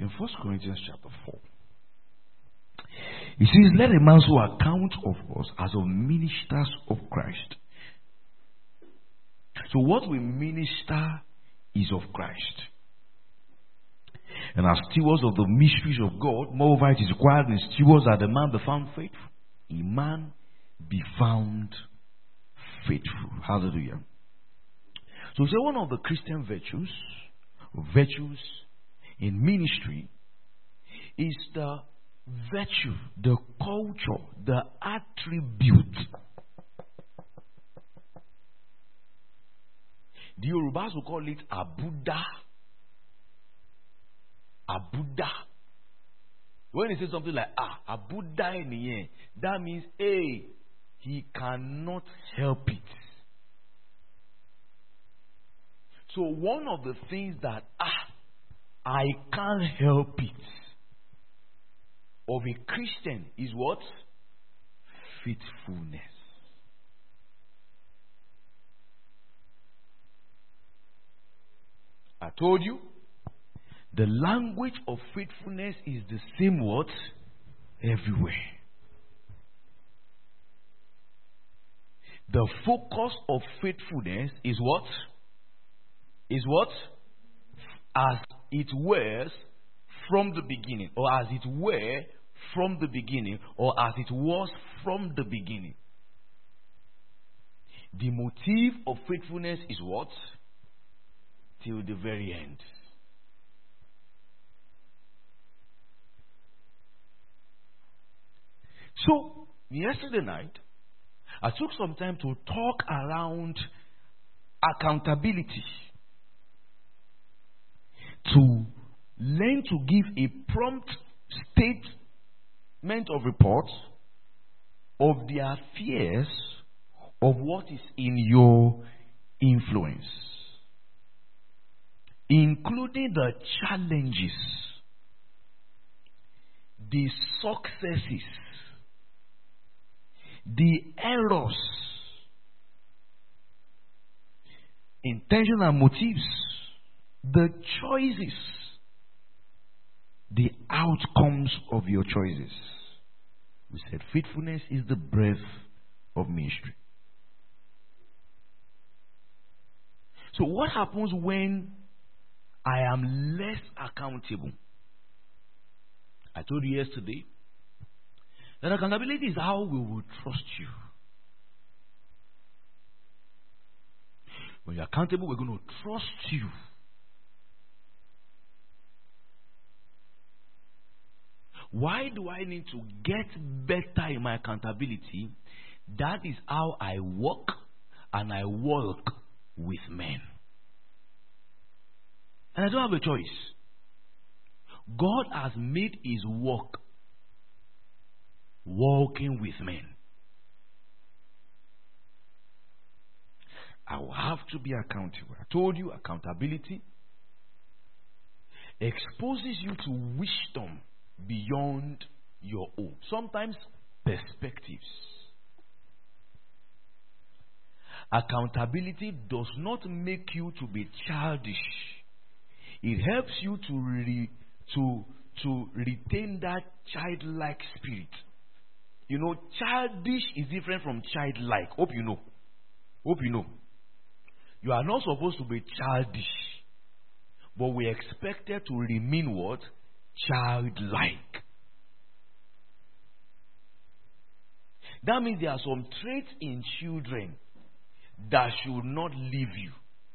In 1 Corinthians chapter 4. It says, let a man so account of us as of ministers of Christ. So what we minister is of Christ. And as stewards of the mysteries of God, moreover it is required in stewards that the man be found faithful. A man be found faithful. Hallelujah. So say one of the Christian virtues in ministry is the virtue, the culture, the attribute. The Yorubas will call it Abuda. Abuda. When they say something like Abuda in the end, that means he cannot help it. So one of the things that I can't help it of a Christian is what? Faithfulness. I told you, the language of faithfulness is the same what? Everywhere. The focus of faithfulness is what? Is what? As it was from the beginning, or as it were from the beginning, or as it was from the beginning. The motive of faithfulness is what? Till the very end. So, yesterday night, I took some time to talk around accountability. To learn to give a prompt statement of report of the affairs of what is in your influence, including the challenges, the successes, the errors, intentional motives, the choices, the outcomes of your choices. We said faithfulness is the breath of ministry. So what happens when I am less accountable? I told you yesterday that accountability is how we will trust you. When you're accountable, we're going to trust you. Why do I need to get better in my accountability? That is how I walk and I work with men. And I don't have a choice. God has made his work walking with men. I will have to be accountable. I told you accountability exposes you to wisdom beyond your own. Sometimes perspectives. Accountability does not make you to be childish. It helps you to retain that childlike spirit. You know, childish is different from childlike. Hope you know. Hope you know. You are not supposed to be childish, but we are expected to remain what? Childlike. That means there are some traits in children that should not leave you.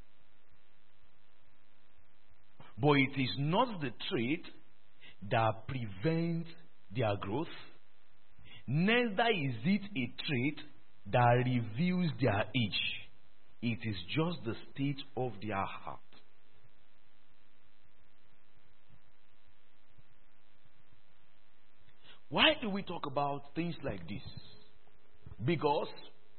But it is not the trait that prevents their growth. Neither is it a trait that reveals their age. It is just the state of their heart. Why do we talk about things like this? Because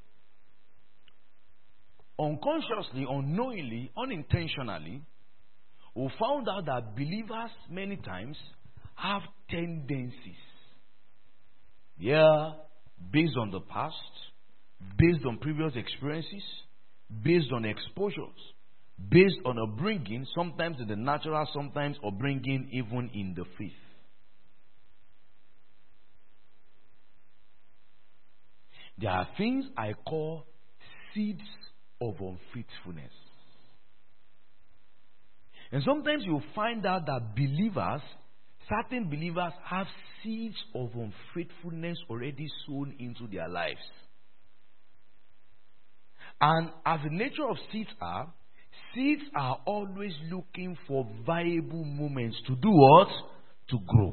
unconsciously, unknowingly, unintentionally, we found out that believers many times have tendencies. Yeah, based on the past, based on previous experiences, based on exposures, based on upbringing, sometimes in the natural, sometimes upbringing even in the faith. There are things I call seeds of unfaithfulness. And sometimes you find out that believers, certain believers, have seeds of unfaithfulness already sown into their lives. And as the nature of seeds are always looking for viable moments to do what? To grow.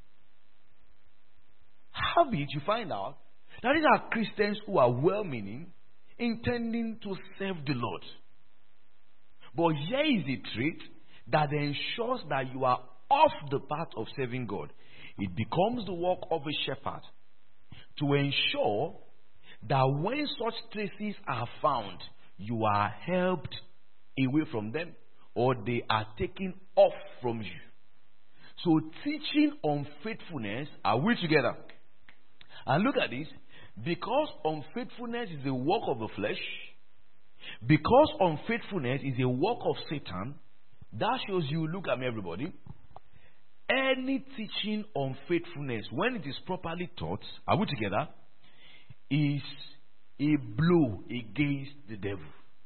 Howbeit, you find out that these are Christians who are well-meaning, intending to serve the Lord. But here is a trait that ensures that you are off the path of serving God. It becomes the work of a shepherd to ensure that when such traces are found, you are helped away from them or they are taken off from you. So teaching on faithfulness, are we together? And look at this. Because unfaithfulness is a work of the flesh, because unfaithfulness is a work of Satan, that shows you, look at me everybody, any teaching on faithfulness, when it is properly taught, are we together, is a blow against the devil.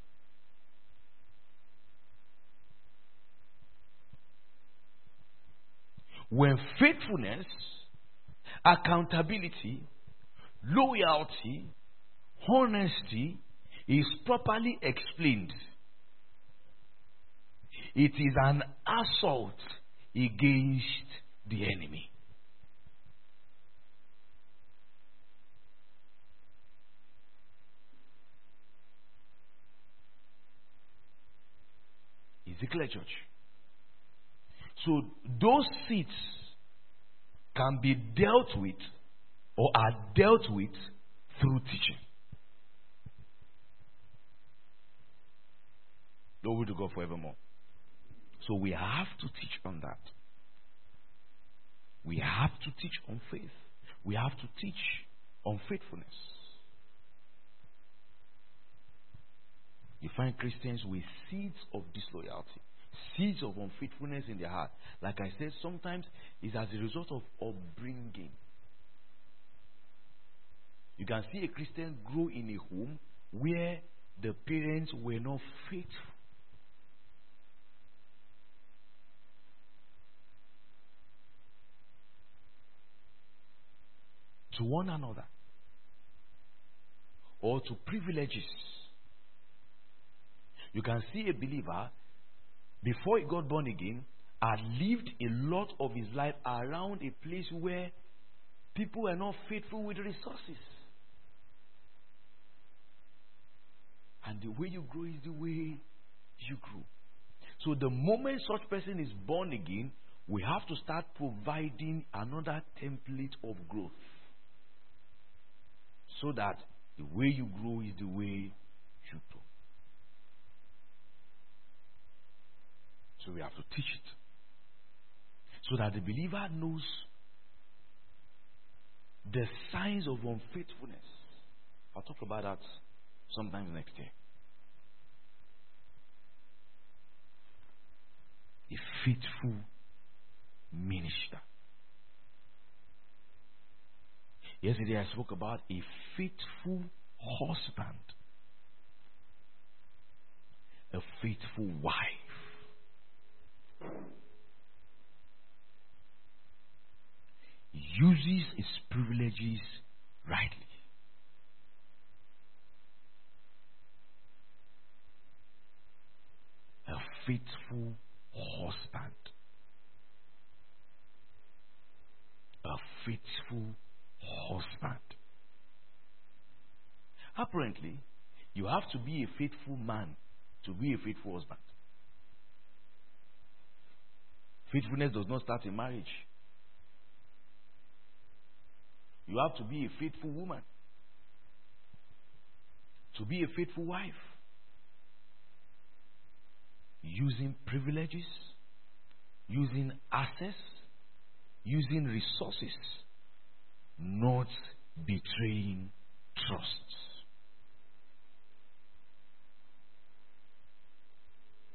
When faithfulness, accountability, loyalty, honesty is properly explained, it is an assault against the enemy. Is it clear, church? So those seeds can be dealt with or are dealt with through teaching. Glory to God forevermore. So we have to teach on that. We have to teach on faith. We have to teach on faithfulness. You find Christians with seeds of disloyalty, seeds of unfaithfulness in their heart. Like I said, sometimes it's as a result of upbringing. You can see a Christian grow in a home where the parents were not faithful. To one another or to privileges. You can see a believer, before he got born again, had lived a lot of his life around a place where people were not faithful with resources. And the way you grow is the way you grow. So the moment such person is born again, we have to start providing another template of growth. So that the way you grow is the way you grow. So we have to teach it. So that the believer knows the signs of unfaithfulness. I'll talk about that sometime next year. A faithful minister. Yesterday I spoke about a faithful husband, a faithful wife. Uses his privileges rightly. A faithful husband. A faithful husband. Apparently, you have to be a faithful man to be a faithful husband. Faithfulness does not start in marriage. You have to be a faithful woman to be a faithful wife. Using privileges, using access, using resources, not betraying trust.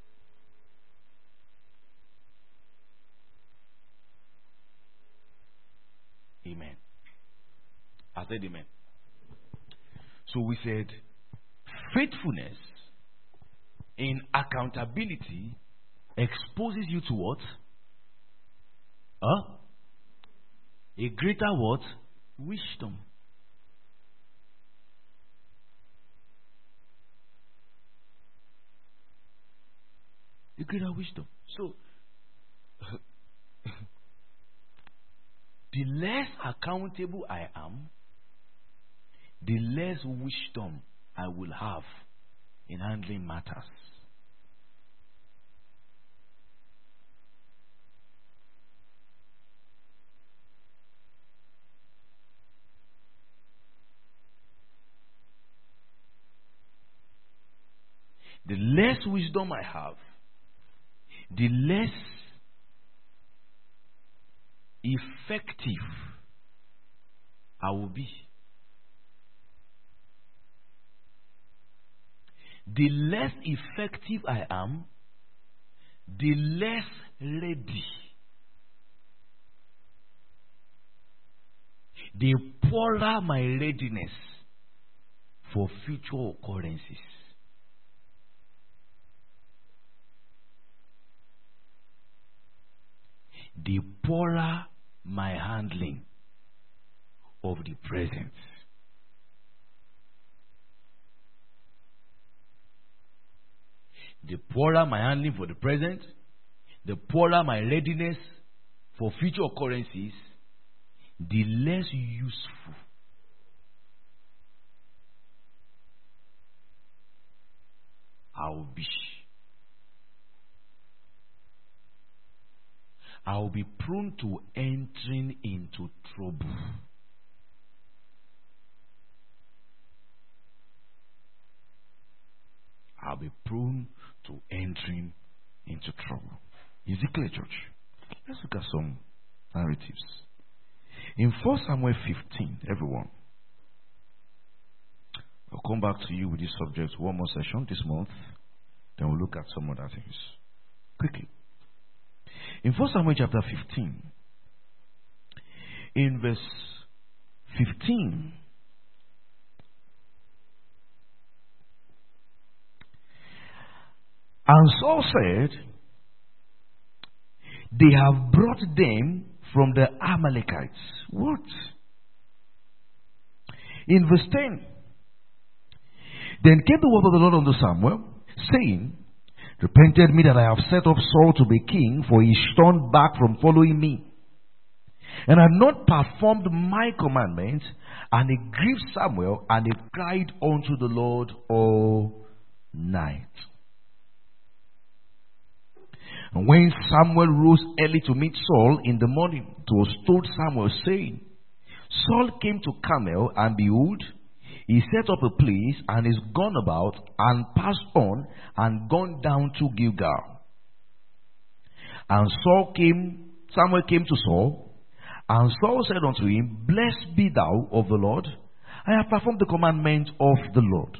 said amen. So we said faithfulness in accountability exposes you to what? A greater what? Wisdom. A greater wisdom. So the less accountable I am, the less wisdom I will have in handling matters. The less wisdom I have, the less effective I will be. The less effective I am, the less ready. The poorer my readiness for future occurrences. The poorer my handling of the present. The poorer my handling for the present, the poorer my readiness for future occurrences, the less useful I will be. I will be prone to entering into trouble. I'll be prone to entering into trouble. Is it clear, church? Let's look at some narratives. In 1 Samuel 15, everyone, I'll come back to you with this subject one more session this month. Then we'll look at some other things. Quickly. In 1 Samuel chapter 15, in verse 15, and Saul said, they have brought them from the Amalekites. What? In verse 10, then came the word of the Lord unto Samuel, saying, repented me that I have set up Saul to be king, for he turned back from following me, and had not performed my commandments. And it grieved Samuel, and he cried unto the Lord all night. And when Samuel rose early to meet Saul in the morning, it was told Samuel, saying, Saul came to Carmel, and behold, he set up a place, and is gone about, and passed on, and gone down to Gilgal. And Samuel came to Saul, and Saul said unto him, Blessed be thou of the Lord, I have performed the commandment of the Lord.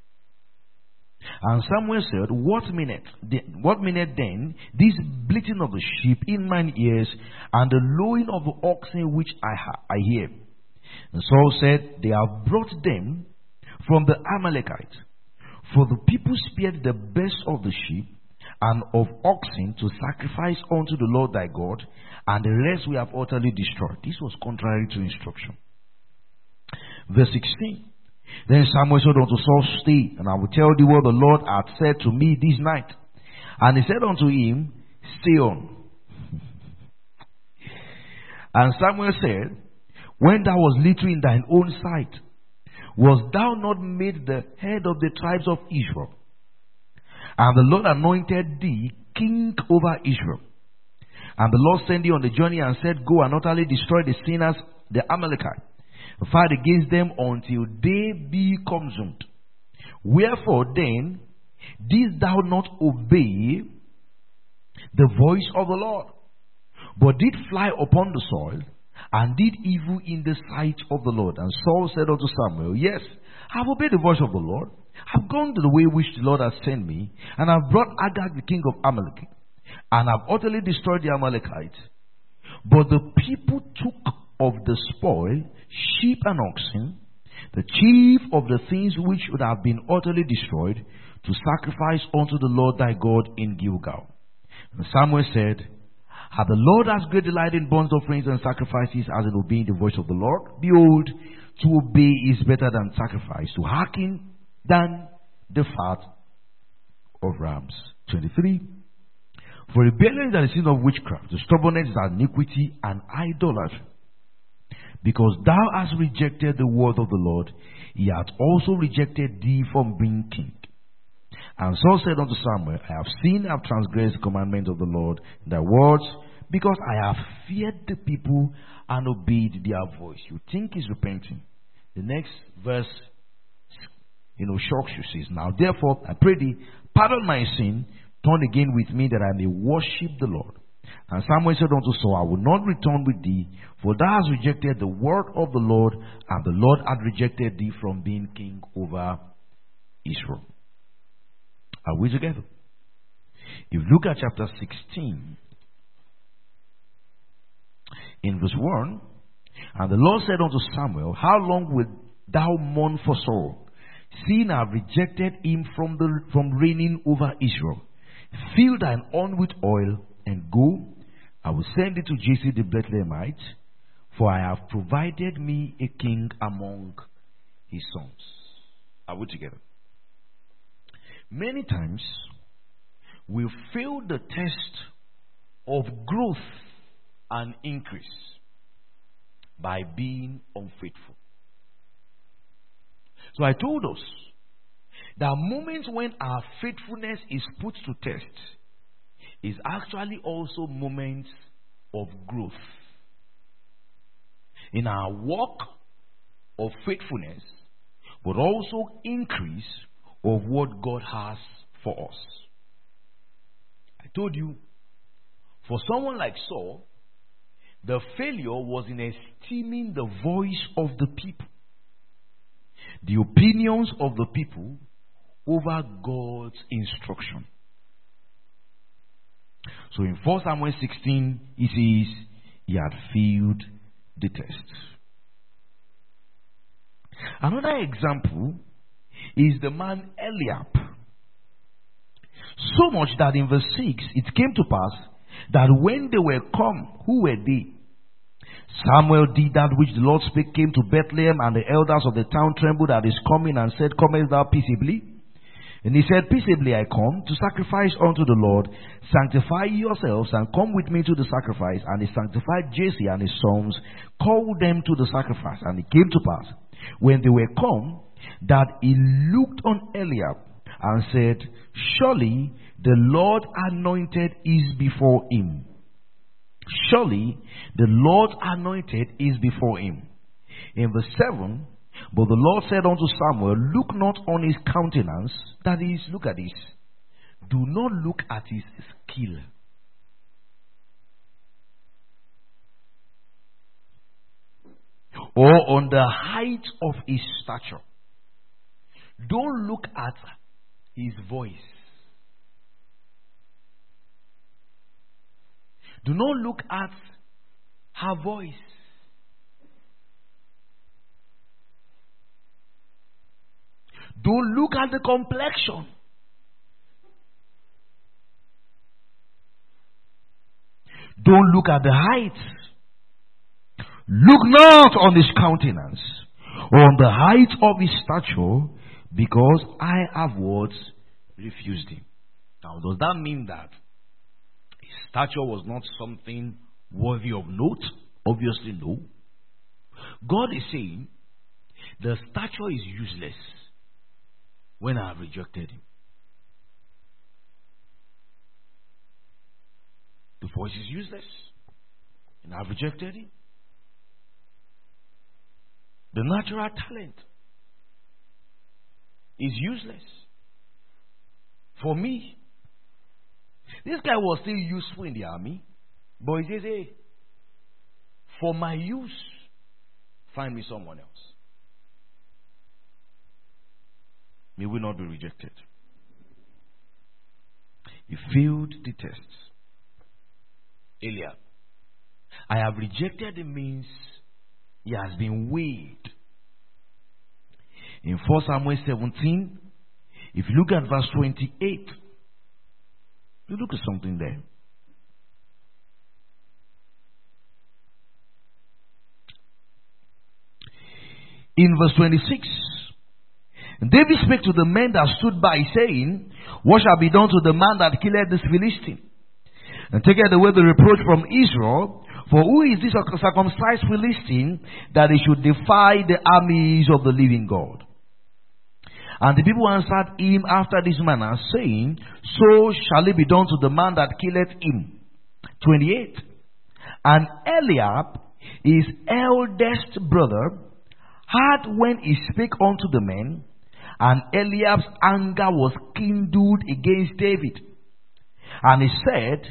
And Samuel said, What meaneth then this bleating of the sheep in mine ears, and the lowing of the oxen which I hear? And Saul said, They have brought them from the Amalekites. For the people spared the best of the sheep and of oxen to sacrifice unto the Lord thy God, and the rest we have utterly destroyed. This was contrary to instruction. Verse 16. Then Samuel said unto Saul, Stay, and I will tell thee what the Lord hath said to me this night. And he said unto him, Stay on. And Samuel said, When thou wast little in thine own sight, wast thou not made the head of the tribes of Israel? And the Lord anointed thee king over Israel. And the Lord sent thee on the journey, and said, Go and utterly destroy the sinners, the Amalekites, fight against them until they be consumed. Wherefore then didst thou not obey the voice of the Lord, but did fly upon the soil, and did evil in the sight of the Lord? And Saul said unto Samuel, Yes, I have obeyed the voice of the Lord. I have gone to the way which the Lord has sent me, and I have brought Agag the king of Amalek, and have utterly destroyed the Amalekites. But the people took of the spoil sheep and oxen, the chief of the things which would have been utterly destroyed, to sacrifice unto the Lord thy God in Gilgal. And Samuel said, Had the Lord as great delight in burnt offerings and sacrifices as in obeying the voice of the Lord? Behold, to obey is better than sacrifice, to hearken than the fat of rams. 23. For rebellion is the sin of witchcraft, the stubbornness is iniquity and idolatry. Because thou hast rejected the word of the Lord, he hath also rejected thee from being king. And Saul said unto Samuel, I have sinned, I have transgressed the commandment of the Lord in thy words, because I have feared the people and obeyed their voice. You think he's repenting. The next verse, shocks you. Says, Now therefore, I pray thee, pardon my sin, turn again with me that I may worship the Lord. And Samuel said unto Saul, I will not return with thee, for thou hast rejected the word of the Lord, and the Lord hath rejected thee from being king over Israel. Are we together? If you look at chapter 16, in verse 1, and the Lord said unto Samuel, How long wilt thou mourn for Saul, seeing I have rejected him from reigning over Israel? Fill thine horn with oil, and go. I will send it to Jesse the Bethlehemite, for I have provided me a king among his sons. Are we together? Many times, we fail the test of growth and increase by being unfaithful. So I told us that moments when our faithfulness is put to test is actually also moments of growth. In our walk of faithfulness, but also increase of what God has for us. I told you, for someone like Saul, the failure was in esteeming the voice of the people, the opinions of the people over God's instruction. So in 1 Samuel 16, he says he had failed the test. Another example is the man Eliab. So much that in verse 6, it came to pass that when they were come, who were they? Samuel did that which the Lord spake, came to Bethlehem, and the elders of the town trembled at his coming, and said, Comest thou peaceably? And he said, Peaceably I come to sacrifice unto the Lord. Sanctify yourselves and come with me to the sacrifice. And he sanctified Jesse and his sons, called them to the sacrifice. And it came to pass, when they were come, that he looked on Eliab and said, Surely the Lord anointed is before him. Surely the Lord anointed is before him. In verse 7, but the Lord said unto Samuel, Look not on his countenance, that is, look at this, do not look at his skill. Or on the height of his stature. Don't look at his voice. Do not look at her voice. Don't look at the complexion. Don't look at the height. Look not on his countenance or on the height of his stature, because I have what? Refused him. Now, does that mean that his stature was not something worthy of note? Obviously, no. God is saying the stature is useless when I have rejected him. The voice is useless and I have rejected him. The natural talent is useless for me. This guy was still useful in the army, but he says, hey, for my use, find me someone else. May we not be rejected. He failed the test. Eliab, I have rejected the means He has been weighed. In 1 Samuel 17, if you look at verse 28, you look at something there. In verse 26, David spake to the men that stood by, saying, What shall be done to the man that killed this Philistine, and taketh away the reproach from Israel? For who is this circumcised Philistine, that he should defy the armies of the living God? And the people answered him after this manner, saying, So shall it be done to the man that killeth him. 28. And Eliab, his eldest brother, heard when he spake unto the men, and Eliab's anger was kindled against David. And he said,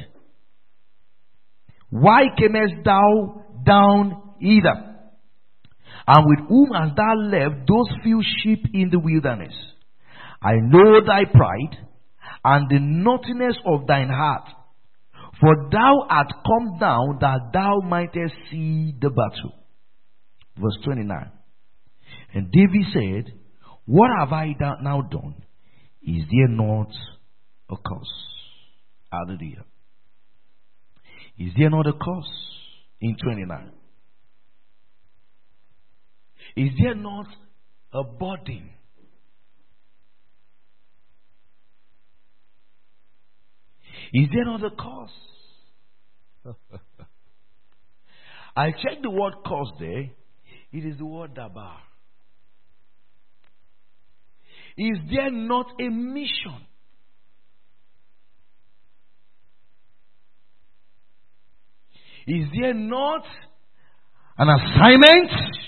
Why camest thou down hither? And with whom hast thou left those few sheep in the wilderness? I know thy pride, and the naughtiness of thine heart. For thou art come down that thou mightest see the battle. Verse 29. And David said, What have I now done? Is there not a cause? Hallelujah. Is there not a cause? In 29. Is there not a burden? Is there not a cause? I checked the word cause there. It is the word dabar. Is there not a mission? Is there not an assignment?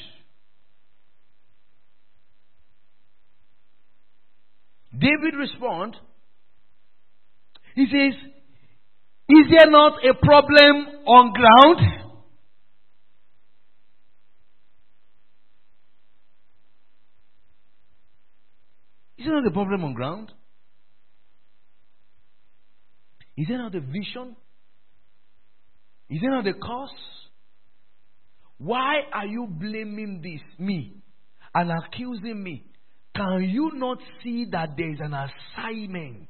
David responds. He says, Is there not a problem on ground? Is there not a problem on ground? Is there not a vision? Is there not a cause? Why are you blaming me and accusing me? Can you not see that there is an assignment?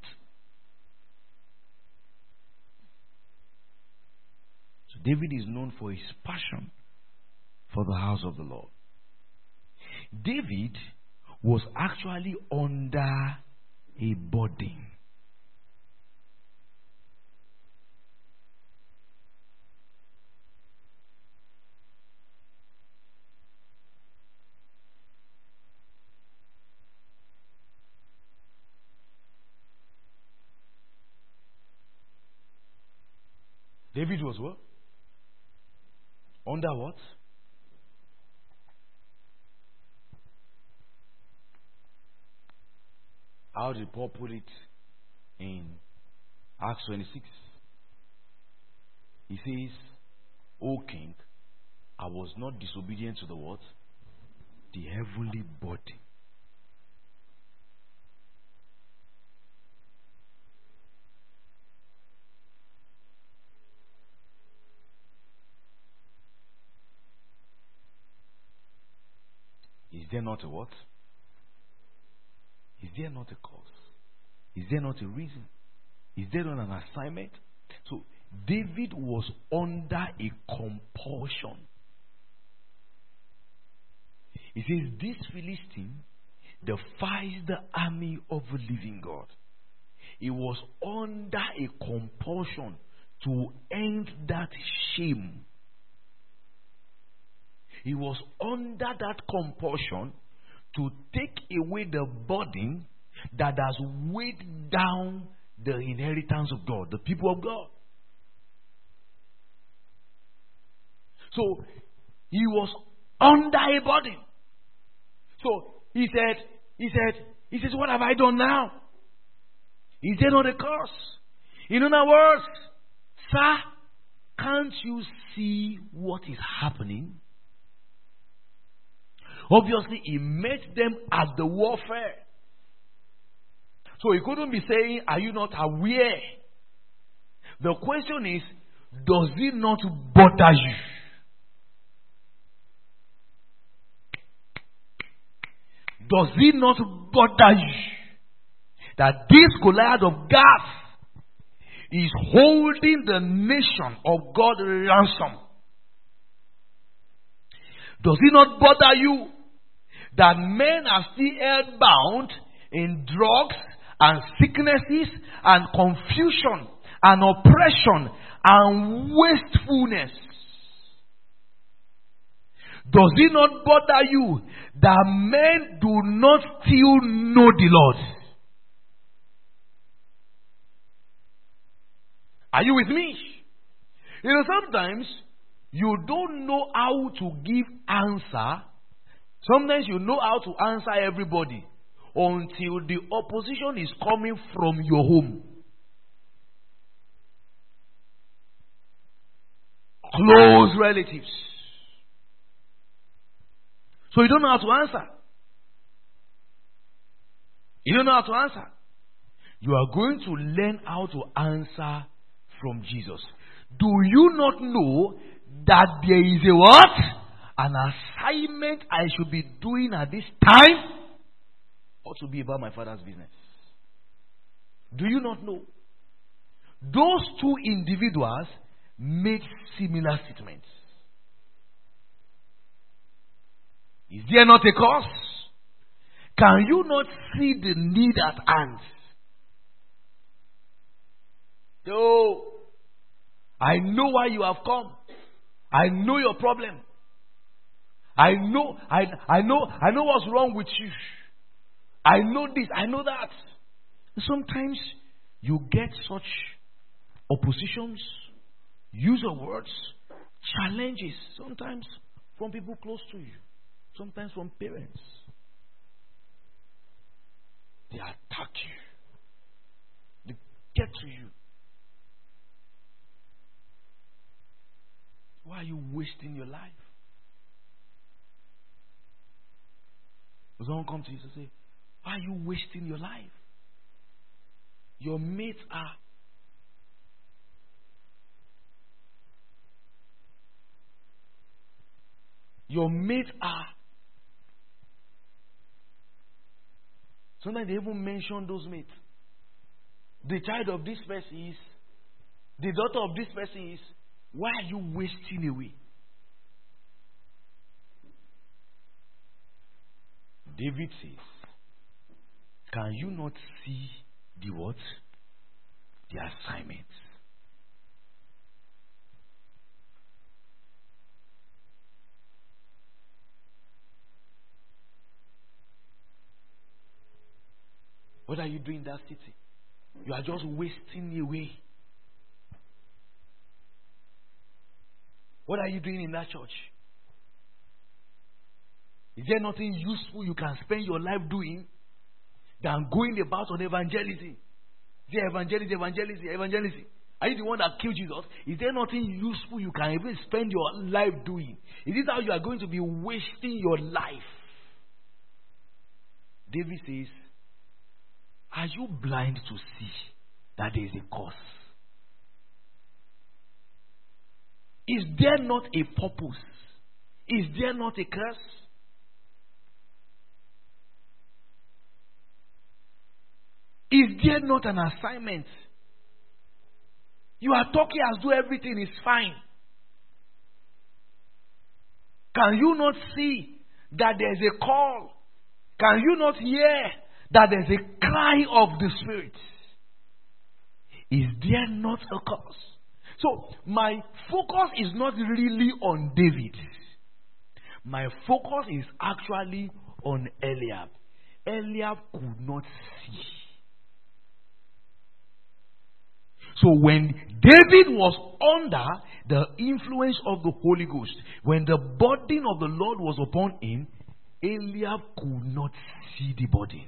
So David is known for his passion for the house of the Lord. David was actually under a burden. David was what? Under what? How did Paul put it in Acts 26? He says, O king, I was not disobedient to the what? The heavenly body. Is there not a what? Is there not a cause? Is there not a reason? Is there not an assignment? So David was under a compulsion. He says, This Philistine defies the army of the living God. He was under a compulsion to end that shame. He was under that compulsion to take away the burden that has weighed down the inheritance of God, the people of God. So he was under a burden. So he says, What have I done now? Is there not a curse? In other words, sir, can't you see what is happening? Obviously, he met them at the warfare. So he couldn't be saying, Are you not aware? The question is, does it not bother you? Does it not bother you that this Goliath of Gath is holding the nation of God ransom? Does it not bother you that men are still held bound in drugs and sicknesses and confusion and oppression and wastefulness? Does it not bother you that men do not still know the Lord? Are you with me? You know, sometimes you don't know how to give answer. Sometimes you know how to answer everybody until the opposition is coming from your home. Close relatives. So you don't know how to answer. You don't know how to answer. You are going to learn how to answer from Jesus. Do you not know that there is a what? An assignment I should be doing at this time? Ought to be about my Father's business. Do you not know? Those two individuals made similar statements. Is there not a cause? Can you not see the need at hand? Oh, I know why you have come. I know your problem. I know what's wrong with you. I know this, I know that. Sometimes you get such oppositions, use of words, challenges, sometimes from people close to you, sometimes from parents. They attack you. They get to you. Why are you wasting your life? Does someone come to you and say, why are you wasting your life? Your mates are. Your mates are. Sometimes they even mention those mates. The child of this person is. The daughter of this person is. Why are you wasting away? David says, can you not see the what? The assignments. What are you doing in that city? You are just wasting away. What are you doing in that church? Is there nothing useful you can spend your life doing than going about on evangelism? Is there evangelism? Are you the one that killed Jesus? Is there nothing useful you can even spend your life doing? Is this how you are going to be wasting your life? David says, are you blind to see that there is a cause? Is there not a purpose? Is there not a curse? Is there not an assignment? You are talking as though everything is fine. Can you not see that there is a call? Can you not hear that there is a cry of the Spirit? Is there not a cause? So, my focus is not really on David. My focus is actually on Eliab. Eliab could not see. So when David was under the influence of the Holy Ghost, when the burden of the Lord was upon him, Eliab could not see the burden.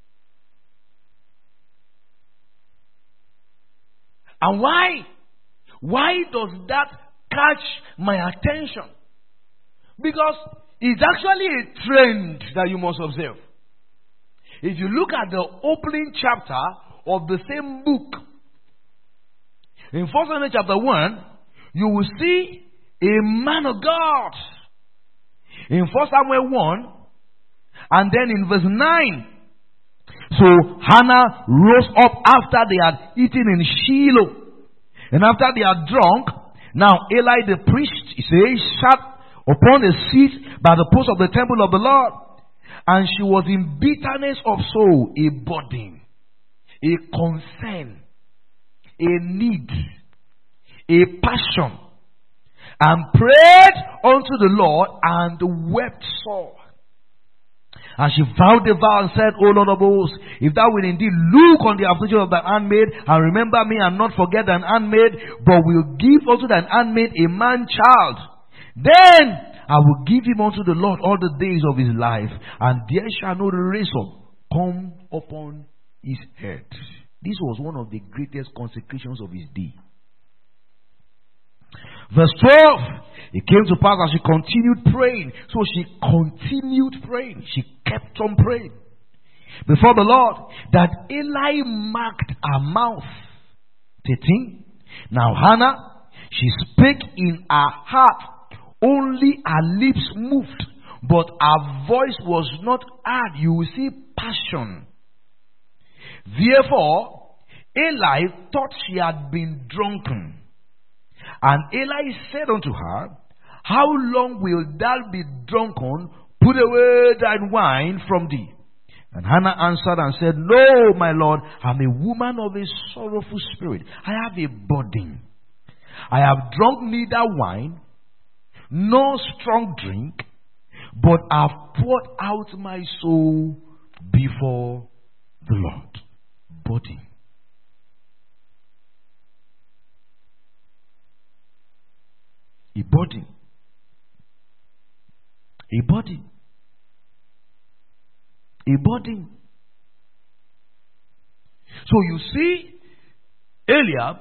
And why? Why does that catch my attention? Because it's actually a trend that you must observe. If you look at the opening chapter of the same book, in 1 Samuel chapter 1, you will see a man of God. In 1 Samuel 1, And then in verse 9, so Hannah rose up after they had eaten in Shiloh. And after they had drunk, now Eli the priest, he says, sat upon a seat by the post of the temple of the Lord. And she was in bitterness of soul, a burden, a concern, a need, a passion, and prayed unto the Lord and wept sore. And she vowed a vow and said, O Lord of hosts, if thou wilt indeed look on the affliction of thine handmaid, and remember me, and not forget thine handmaid, but will give unto thine handmaid a man child, then I will give him unto the Lord all the days of his life, and there shall no razor come upon his head. This was one of the greatest consecrations of his day. Verse 12, it came to pass as she continued praying. So she continued praying. She kept on praying before the Lord, that Eli marked her mouth. 13. Now Hannah, she spake in her heart, only her lips moved, but her voice was not heard. You will see passion. Therefore, Eli thought she had been drunken. And Eli said unto her, how long wilt thou be drunken? Put away thine wine from thee. And Hannah answered and said, no, my Lord, I am a woman of a sorrowful spirit. I have a burden. I have drunk neither wine nor strong drink, but I have poured out my soul before the Lord. Burden. A burden. A burden. A burden. So you see Eliab,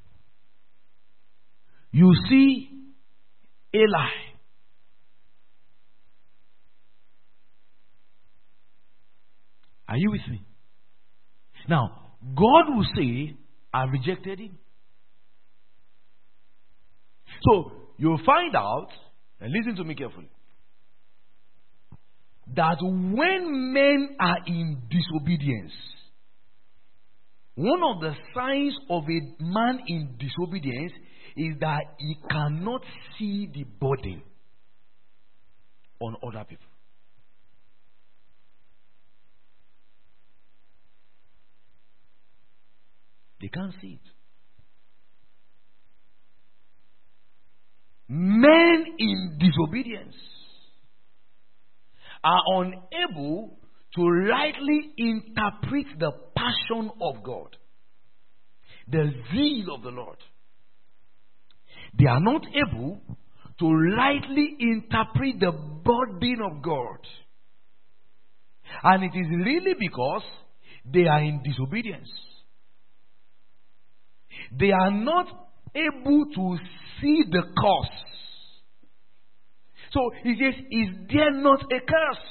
you see Eli. Are you with me? Now, God will say, I rejected him. So, you'll find out, and listen to me carefully, that when men are in disobedience, one of the signs of a man in disobedience is that he cannot see the burden on other people. They can't see it. Men in disobedience are unable to rightly interpret the passion of God, the zeal of the Lord. They are not able to rightly interpret the burden of God. And it is really because they are in disobedience. They are not able to see the cause. So he says, is there not a curse?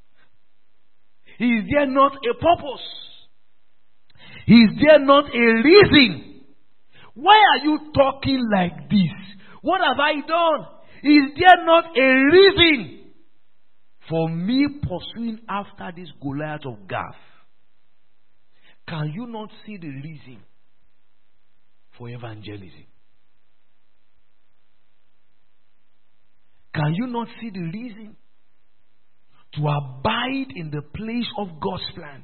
Is there not a purpose? Is there not a reason? Why are you talking like this? What have I done? Is there not a reason for me pursuing after this Goliath of Gath? Can you not see the reason for evangelism? Can you not see the reason to abide in the place of God's plan?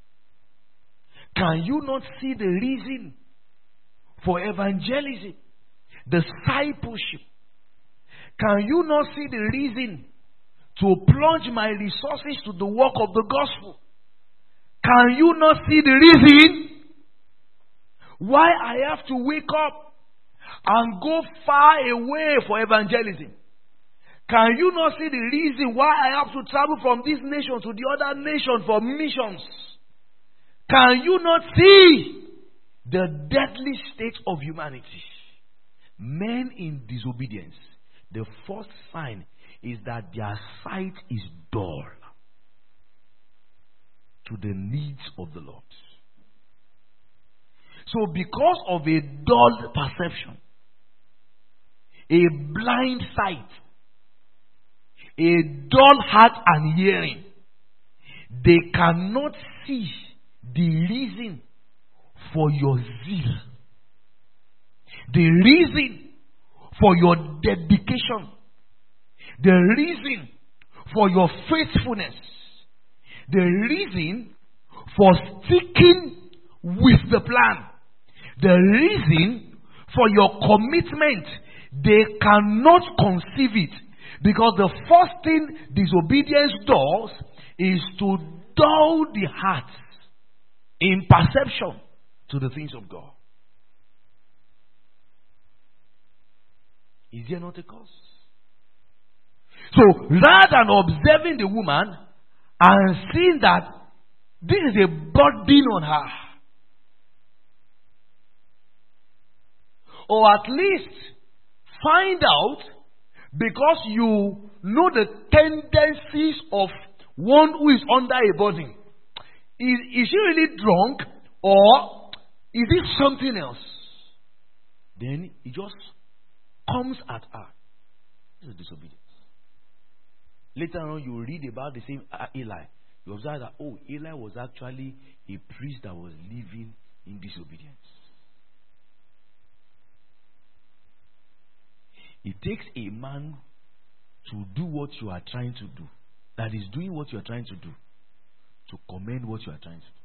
Can you not see the reason for evangelism, discipleship? Can you not see the reason to plunge my resources to the work of the gospel? Can you not see the reason why I have to wake up and go far away for evangelism? Can you not see the reason why I have to travel from this nation to the other nation for missions? Can you not see the deadly state of humanity? Men in disobedience, the first sign is that their sight is dull to the needs of the Lord. So because of a dull perception, a blind sight, a dull heart and hearing, they cannot see the reason for your zeal, the reason for your dedication, the reason for your faithfulness, the reason for sticking with the plan, the reason for your commitment. They cannot conceive it, because the first thing disobedience does is to dull the heart in perception to the things of God. Is there not a cause? So rather than observing the woman and seeing that this is a burden on her, or at least find out, because you know the tendencies of one who is under a burden. Is she really drunk, or is it something else? Then it just comes at her. This is disobedience. Later on, you read about the same Eli. You observe that, Eli was actually a priest that was living in disobedience. It takes a man to do what you are trying to do, that is doing what you are trying to do, to commend what you are trying to do.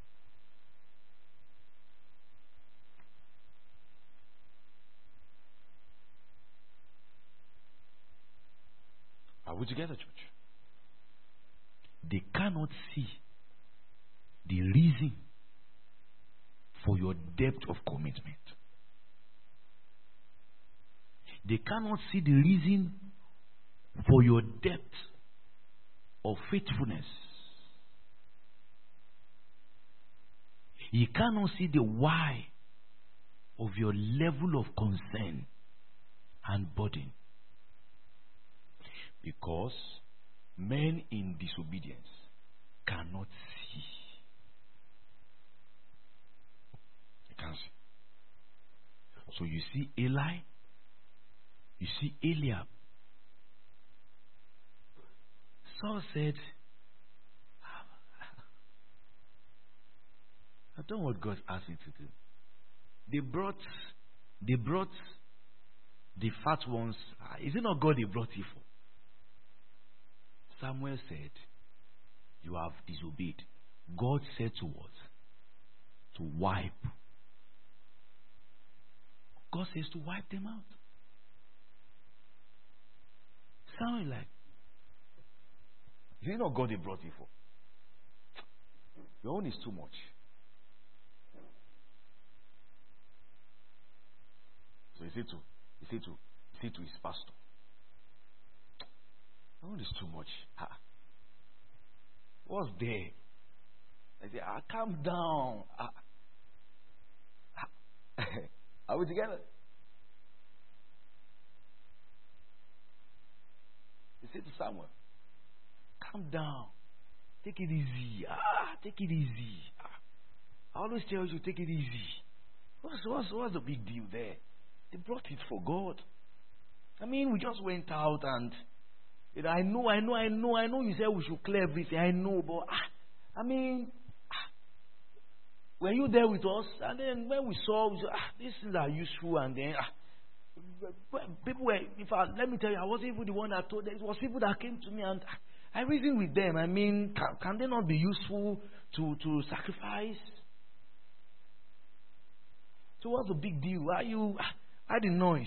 Are we together, church? They cannot see the reason for your depth of commitment. They cannot see the reason for your depth of faithfulness. You cannot see the why of your level of concern and burden. Because men in disobedience cannot see. They can't see. So you see Eli, you see Eliab. Saul said, I've done what God asked me to do. They brought the fat ones. Is it not God they brought it for? Samuel said, you have disobeyed. God said to us to wipe. God says to wipe them out. Samuel like, is it not God they brought it for? Your own is too much. So he said to his pastor, your own is too much. What's there? I said, calm down. Are we together? He said to Samuel, calm down. Take it easy. Take it easy. I always tell you, take it easy. What's the big deal there? They brought it for God. I mean, we just went out and I know you said we should clear everything. I know, but I mean, were you there with us? And then when we saw, these things are useful, and then people were, let me tell you, I wasn't even the one that told them. It was people that came to me, and I reasoned with them. I mean, can they not be useful to sacrifice? So what's the big deal? Why you? I the noise.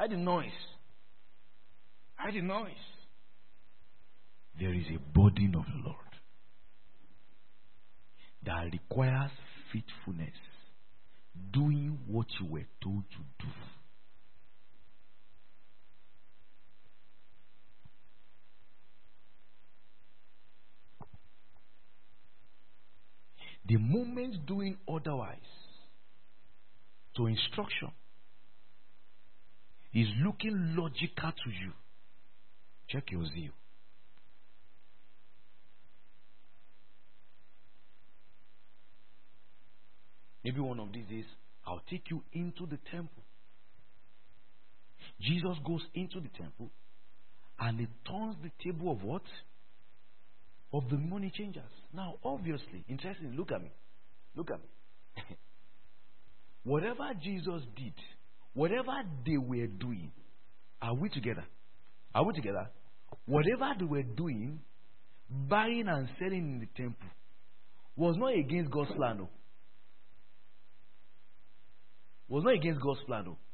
There is a burden of the Lord that requires faithfulness, doing what you were told to do. The moment doing otherwise to instruction is looking logical to you. Check your zeal. Maybe one of these days, I'll take you into the temple. Jesus goes into the temple and he turns the table of what? of the money changers. Now, obviously, interesting, look at me. Look at me. Whatever Jesus did, whatever they were doing, are we together? Are we together? Whatever they were doing, buying and selling in the temple, was not against God's plan. No. Was not against God's plan. No.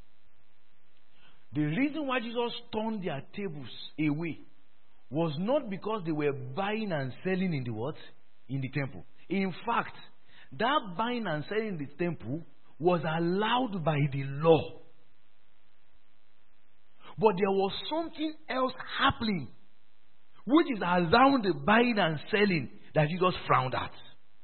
The reason why Jesus turned their tables away was not because they were buying and selling in the what? In the temple. In fact, that buying and selling in the temple was allowed by the law. But there was something else happening, which is around the buying and selling that Jesus frowned at.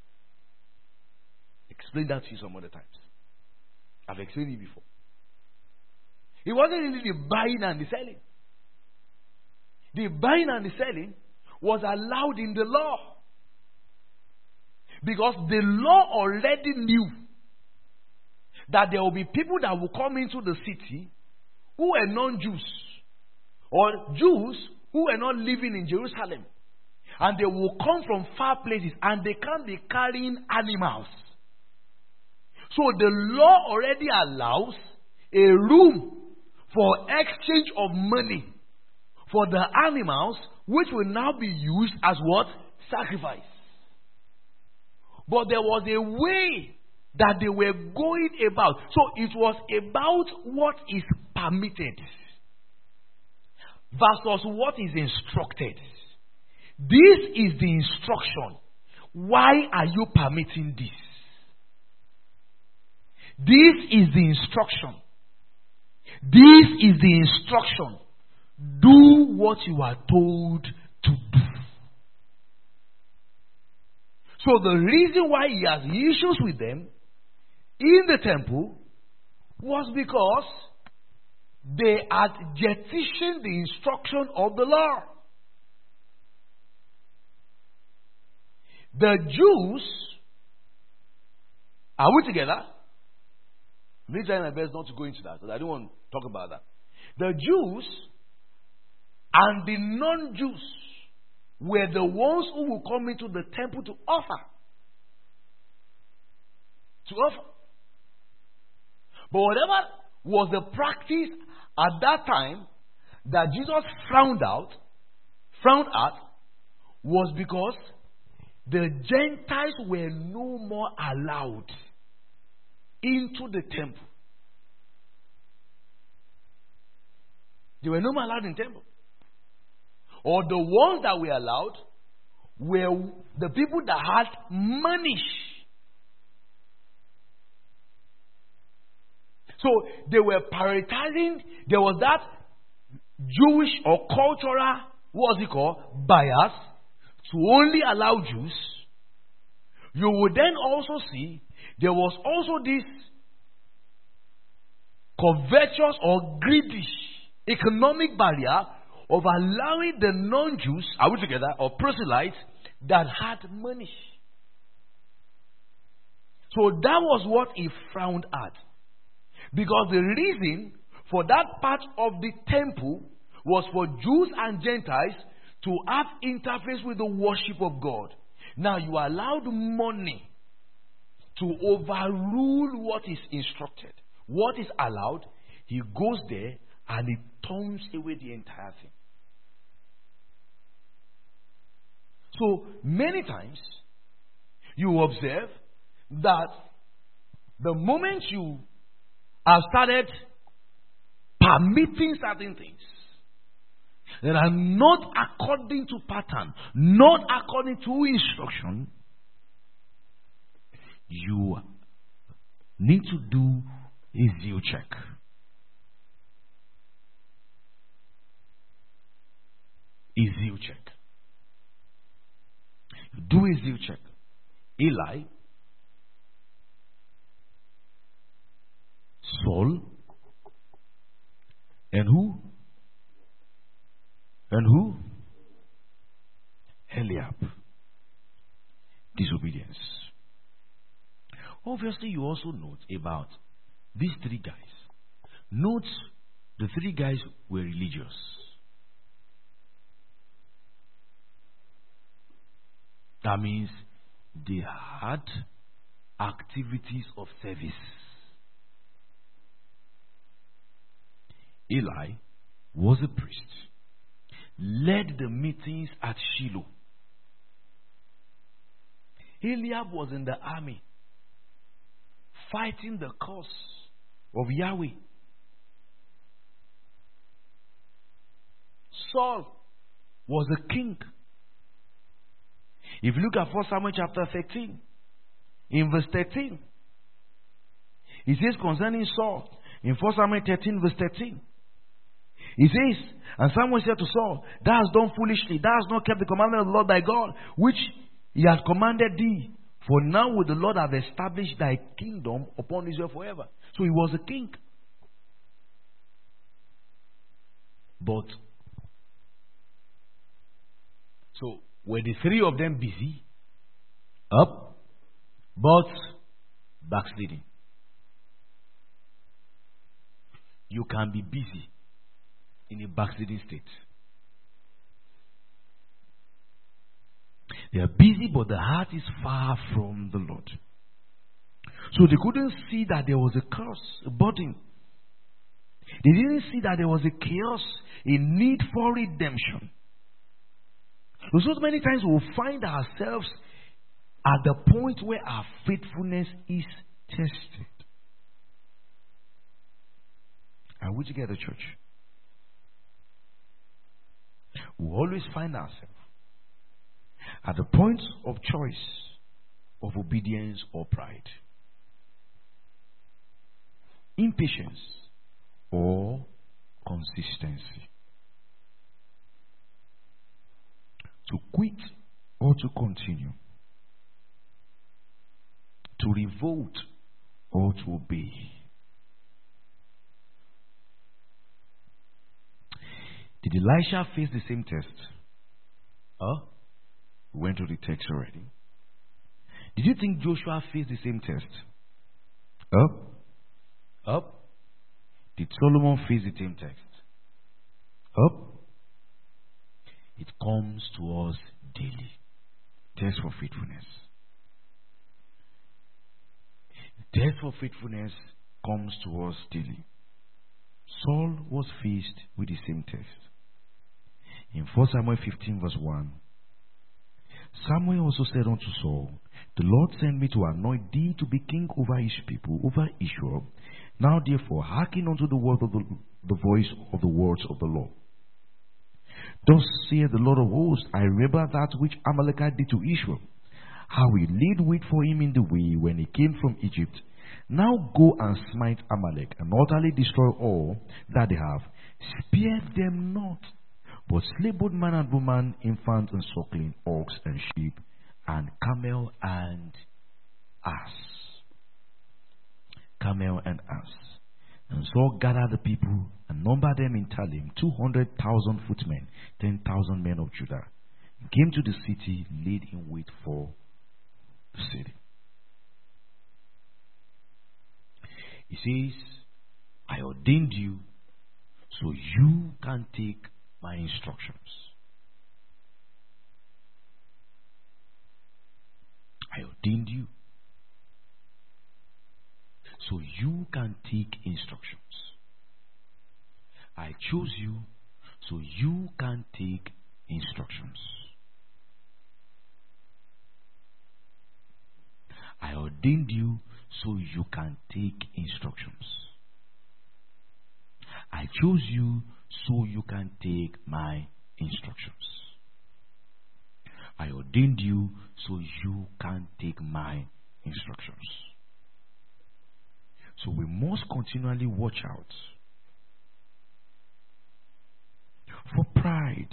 Explain that to you some other times. I've explained it before. It wasn't really the buying and the selling. The buying and the selling was allowed in the law. Because the law already knew that there will be people that will come into the city who are non-Jews, or Jews who are not living in Jerusalem. And they will come from far places, and they can't be carrying animals. So the law already allows a room for exchange of money for the animals, which will now be used as what? Sacrifice. But there was a way that they were going about. So it was about what is permitted versus what is instructed. This is the instruction. Why are you permitting this? This is the instruction. This is the instruction. Do what you are told to do. So the reason why he has issues with them in the temple was because they had jettisoned the instruction of the law. The Jews, are we together? I'm trying my best not to go into that, because I don't want to talk about that. The Jews and the non-Jews were the ones who will come into the temple to offer. To offer. But whatever was the practice at that time that Jesus frowned at, was because the Gentiles were no more allowed into the temple. They were no more allowed in the temple. Or the ones that were allowed were the people that had money. So they were prioritizing. There was that Jewish or cultural, what's it called, bias to only allow Jews. You would then also see there was also this covetous or greedy economic barrier of allowing the non-Jews, are we together, or proselytes that had money. So that was what he frowned at. Because the reason for that part of the temple was for Jews and Gentiles to have interface with the worship of God. Now you allowed money to overrule what is instructed. What is allowed, he goes there and he turns away the entire thing. So many times you observe that the moment you have started permitting certain things that are not according to pattern, not according to instruction, you need to do a zeal check. A zeal check. You do a zeal check. Eli, Saul, and who? And who? Eliab. Disobedience. Obviously, you also note about these three guys. Note the three guys were religious. That means they had activities of service. Eli was a priest, led the meetings at Shiloh. Eliab was in the army, fighting the cause of Yahweh. Saul was a king. If you look at 1 Samuel chapter 13, in verse 13, it says concerning Saul, in 1 Samuel 13, verse 13, it says, and Samuel said to Saul, thou hast done foolishly, thou hast not kept the commandment of the Lord thy God, which he has commanded thee. For now will the Lord have established thy kingdom upon Israel forever. So he was a king. But, so were the three of them busy? Up, but backsliding. You can be busy in a backsliding state. They are busy, but the heart is far from the Lord. So they couldn't see that there was a curse, a burden. They didn't see that there was a chaos, a need for redemption. So many times we will find ourselves at the point where our faithfulness is tested. Are we together, church? We always find ourselves at the point of choice of obedience or pride, impatience or consistency, to quit or to continue, to revolt or to obey. Did Elisha face the same test? We went to the text already. Did you think Joshua faced the same test? Did Solomon face the same test? It comes to us daily. Test for faithfulness. Test for faithfulness comes to us daily. Saul was faced with the same test. In 1 Samuel 15 verse 1, Samuel also said unto Saul, the Lord sent me to anoint thee to be king over his people, over Israel. Now therefore hearken unto the word of the voice of the words of the Lord. Thus saith the Lord of hosts, I remember that which Amalekite did to Israel, how he laid wait for him in the way when he came from Egypt. Now go and smite Amalek, and utterly destroy all that they have. Spare them not, but slay both man and woman, infant and suckling, ox and sheep, and camel and ass. Camel and ass. And Saul gathered the people and numbered them in Talim, 200,000 footmen, 10,000 men of Judah. Came to the city, laid in wait for the city. He says, I ordained you so you can take my instructions. I ordained you so you can take instructions. I chose you so you can take instructions. I ordained you so you can take instructions. I chose you so you can take my instructions. I ordained you so you can take my instructions. So we must continually watch out for pride.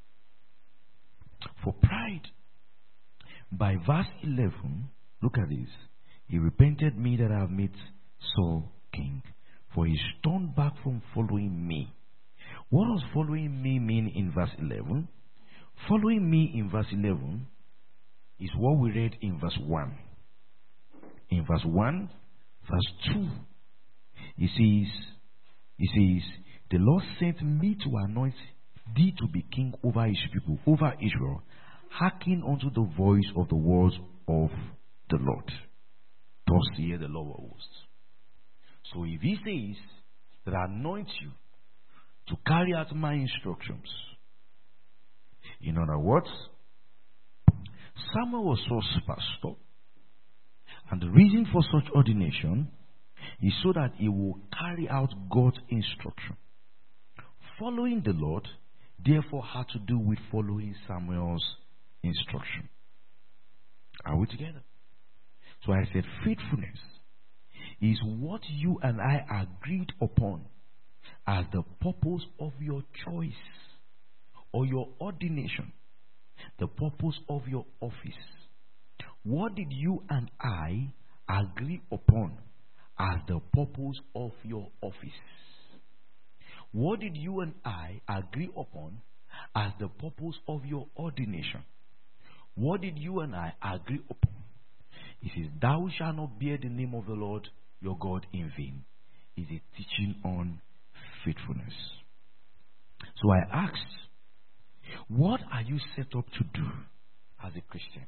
For pride. By verse 11, look at this. He repented me that I have made Saul king, for he turned back from following me. What does following me mean in verse 11? Following me in verse 11 is what we read in verse 1. In verse 1, verse 2, he says, the Lord sent me to anoint thee to be king over his people, over Israel. hearken unto the voice of the words of the Lord. Thus hear the Lord of hosts. So if he says that I anoint you to carry out my instructions, in other words, Samuel was Saul's pastor, and the reason for such ordination is so that he will carry out God's instruction. Following the Lord, therefore, had to do with following Samuel's instruction. Are we together? So I said, faithfulness is what you and I agreed upon as the purpose of your choice or your ordination, the purpose of your office. What did you and I agree upon as the purpose of your office? What did you and I agree upon as the purpose of your ordination? What did you and I agree upon? It says, thou shalt not bear the name of the Lord your God in vain. Is a teaching on faithfulness. So I asked, what are you set up to do as a Christian?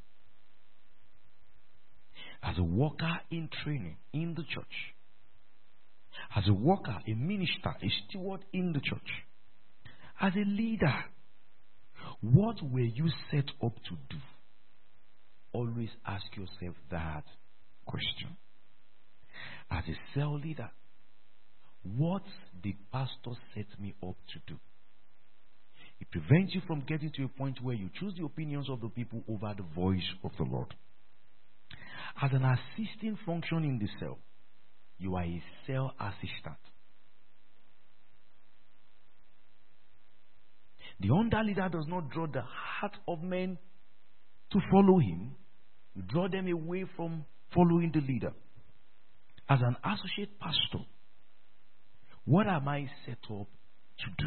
As a worker in training in the church, as a worker, a minister, a steward in the church, as a leader, what were you set up to do? Always ask yourself that question. As a cell leader, what did pastor set me up to do? It prevents you from getting to a point where you choose the opinions of the people over the voice of the Lord. As an assisting function in the cell, you are a cell assistant. The under leader does not draw the heart of men to follow him. You draw them away from following the leader. As an associate pastor, what am I set up to do?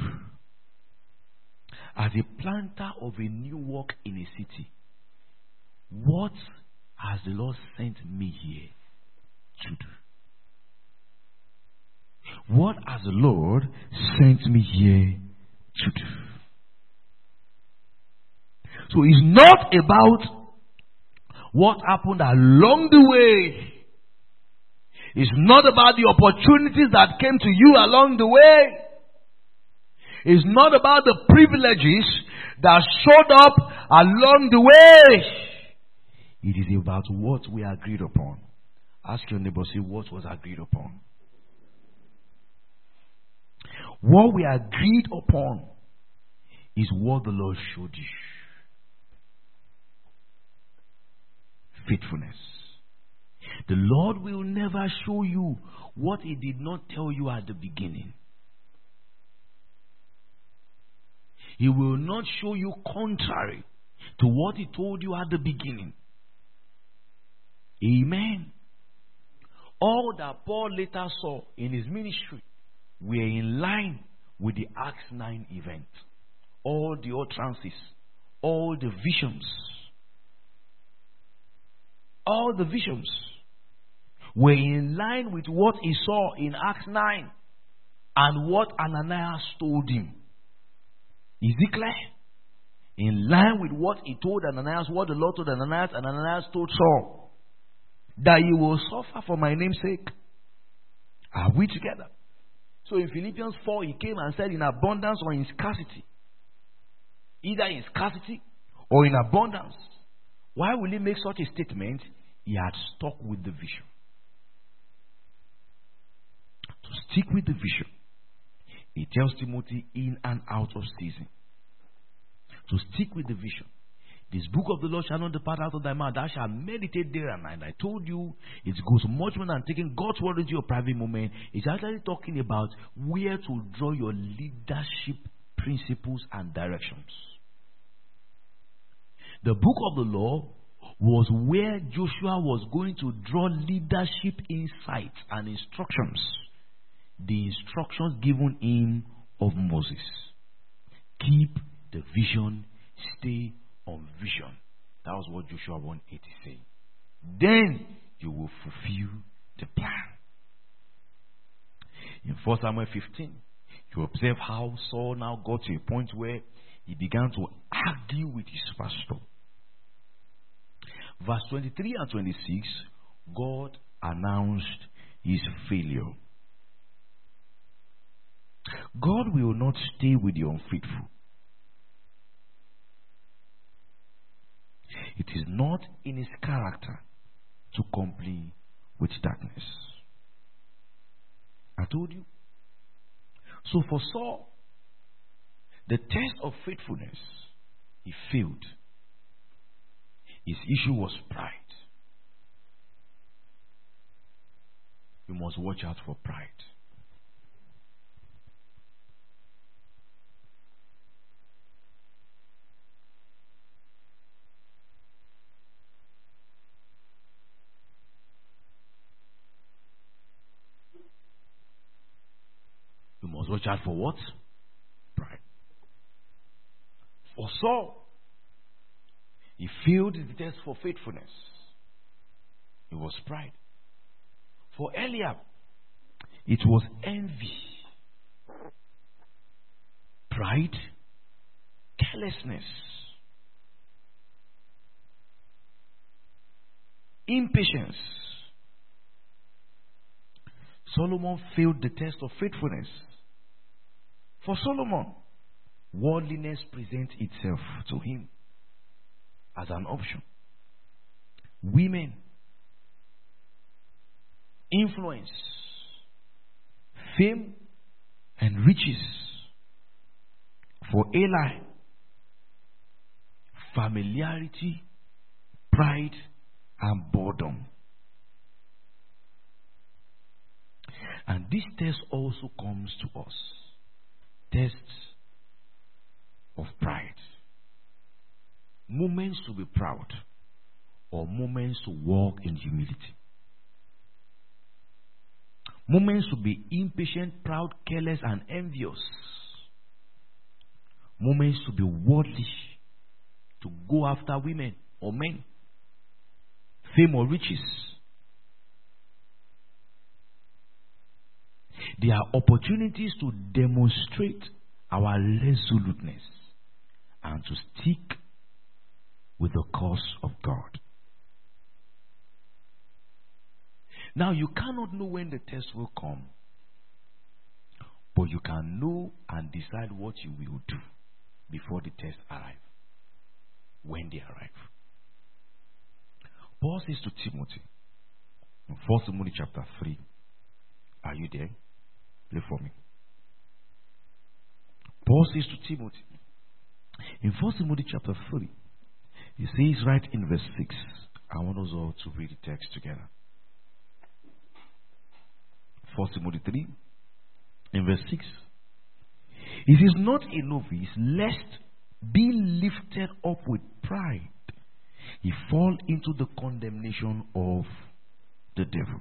As a planter of a new work in a city, what has the Lord sent me here to do? What has the Lord sent me here to do? So it's not about what happened along the way. It's not about the opportunities that came to you along the way. It's not about the privileges that showed up along the way. It is about what we agreed upon. Ask your neighbor, say, what was agreed upon? What we agreed upon is what the Lord showed you. Faithfulness. The Lord will never show you what He did not tell you at the beginning. He will not show you contrary to what He told you at the beginning. Amen. All that Paul later saw in his ministry were in line with the Acts 9 event. All the utterances, all the visions, all the visions were in line with what he saw in Acts 9 and what Ananias told him. Is it clear? In line with what he told Ananias, what the Lord told Ananias, and Ananias told Saul, that you will suffer for my name's sake. Are we together? So in Philippians 4, he came and said, in abundance or in scarcity. Either in scarcity or in abundance. Why will he make such a statement? He had stuck with the vision. To stick with the vision, he tells Timothy in and out of season. To stick with the vision. This book of the Lord shall not depart out of thy mouth. Thou shalt meditate day and night. I told you it goes much more than taking God's word into your private moment. It's actually talking about where to draw your leadership principles and directions. The book of the law was where Joshua was going to draw leadership insights and instructions. The instructions given him of Moses. Keep the vision, stay on vision. That was what Joshua 1:8 is saying. Then you will fulfill the plan. In 1 Samuel 15, you observe how Saul now got to a point where he began to argue with his pastor. Verse 23 and 26, God announced his failure. God will not stay with the unfaithful. It is not in his character to comply with darkness. I told you. So for Saul, the test of faithfulness, he failed. His issue was pride. You must watch out for pride. You must watch out for what? Pride. For Saul, he failed the test for faithfulness. It was pride. For Eliab, it was envy, pride, carelessness, impatience. Solomon failed the test of faithfulness. For Solomon, worldliness presents itself to him as an option. Women, influence, fame, and riches. For Eli, familiarity, pride, and boredom. And this test also comes to us. Tests of pride. Moments to be proud, or moments to walk in humility. Moments to be impatient, proud, careless, and envious. Moments to be worldly, to go after women or men, fame or riches. There are opportunities to demonstrate our resoluteness and to stick with the cause of God. Now, you cannot know when the test will come, but you can know and decide what you will do before the test arrives, when they arrive. Paul says to Timothy, in 1 Timothy chapter 3, are you there? Play for me. Paul says to Timothy, in 1 Timothy chapter 3, he says right in verse 6, I want us all to read the text together. 1 Timothy 3, in verse 6. It is not a novice, lest being lifted up with pride, he fall into the condemnation of the devil.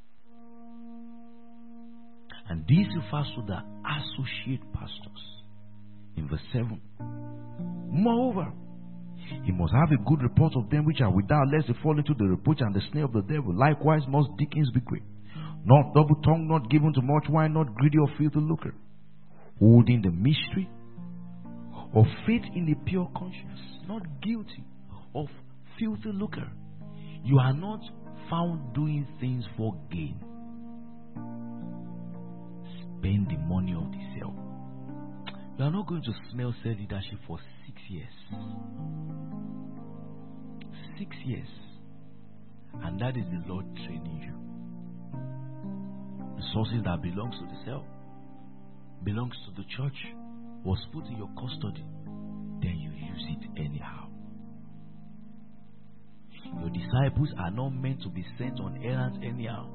And this refers to the associate pastors. In verse 7. Moreover, he must have a good report of them which are without, lest they fall into the reproach and the snare of the devil. Likewise must deacons be great, not double-tongued, not given to much wine, not greedy or filthy lucre, holding the mystery of faith in a pure conscience, not guilty of filthy lucre. You are not found doing things for gain. Spend the money of the cell. You are not going to smell cell leadership for 6 years. 6 years. And that is the Lord training you. Resources that belongs to the cell, belongs to the church, was put in your custody. Then you use it anyhow. Your disciples are not meant to be sent on errands anyhow.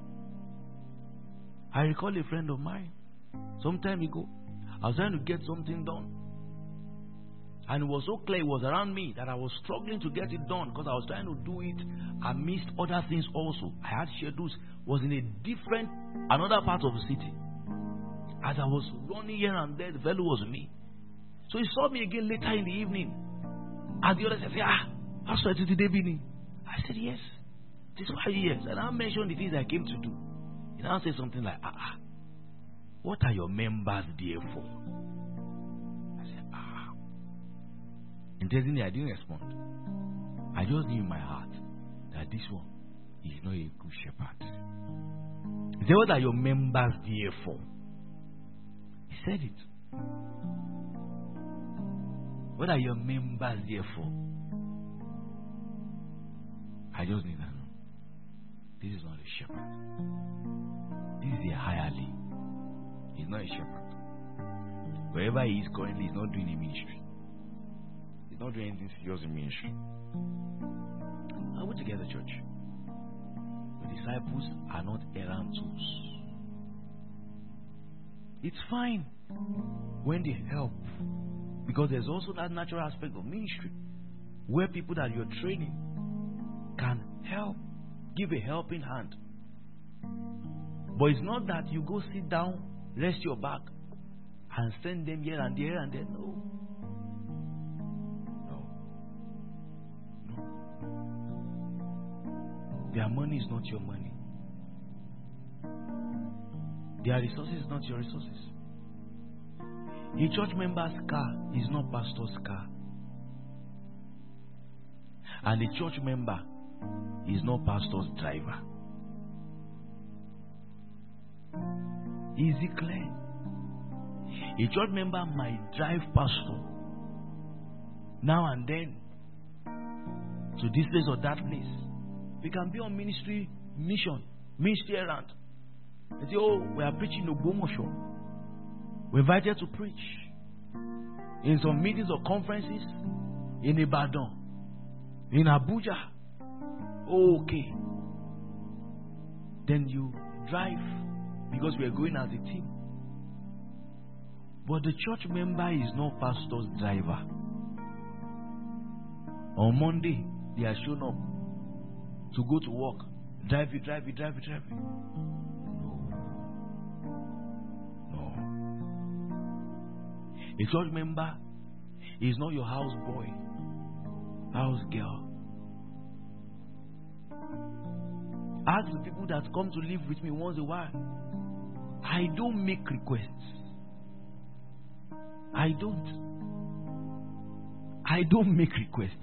I recall a friend of mine, some time ago, I was trying to get something done. And it was so clear it was around me that I was struggling to get it done because I was trying to do it amidst other things also. I had schedules, was in another part of the city. As I was running here and there, the fellow was with me. So he saw me again later in the evening. And the other said, Pastor, did they be? I said, yes. This is 5 years. And I mentioned the things I came to do. He now said something like, what are your members there for? I said, Interestingly, I didn't respond. I just knew in my heart that this one is not a good shepherd. He said, what are your members there for? He said it. What are your members there for? I just need to know. This is not a shepherd. This is a hireling. He's not a shepherd. Wherever he is currently, he's not doing a ministry. He's not doing anything serious in ministry. Are we together, church? The disciples are not errand tools. It's fine when they help, because there's also that natural aspect of ministry where people that you're training can help, give a helping hand. But it's not that you go sit down, rest your back, and send them here and there and there. No. Their money is not your money. Their resources is not your resources. A church member's car is not pastor's car. And a church member is not pastor's driver. Is it clear? A church member might drive pastor now and then to this place or that place. We can be on ministry mission, ministry errand. They say, oh, we are preaching Ogbomoso. We're invited to preach in some meetings or conferences in Ibadan, in Abuja. Oh, okay. Then you drive because we are going as a team. But the church member is not pastor's driver. On Monday, they are shown up to go to work. Drive it. No. A church member is not your house boy, house girl. Ask the people that come to live with me once in a while. I don't make requests. I don't make requests.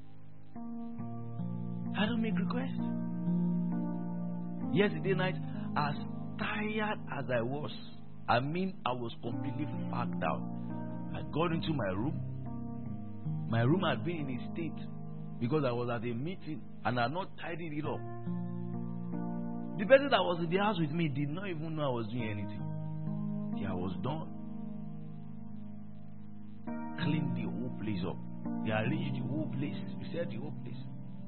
I don't make requests. Yesterday night, as tired as I was, I was completely fagged out. I got into my room. My room had been in a state because I was at a meeting and I had not tidied it up. The person that was in the house with me did not even know I was doing anything. See, I was done. Cleaned the whole place up. They arranged the whole place. We set the whole place.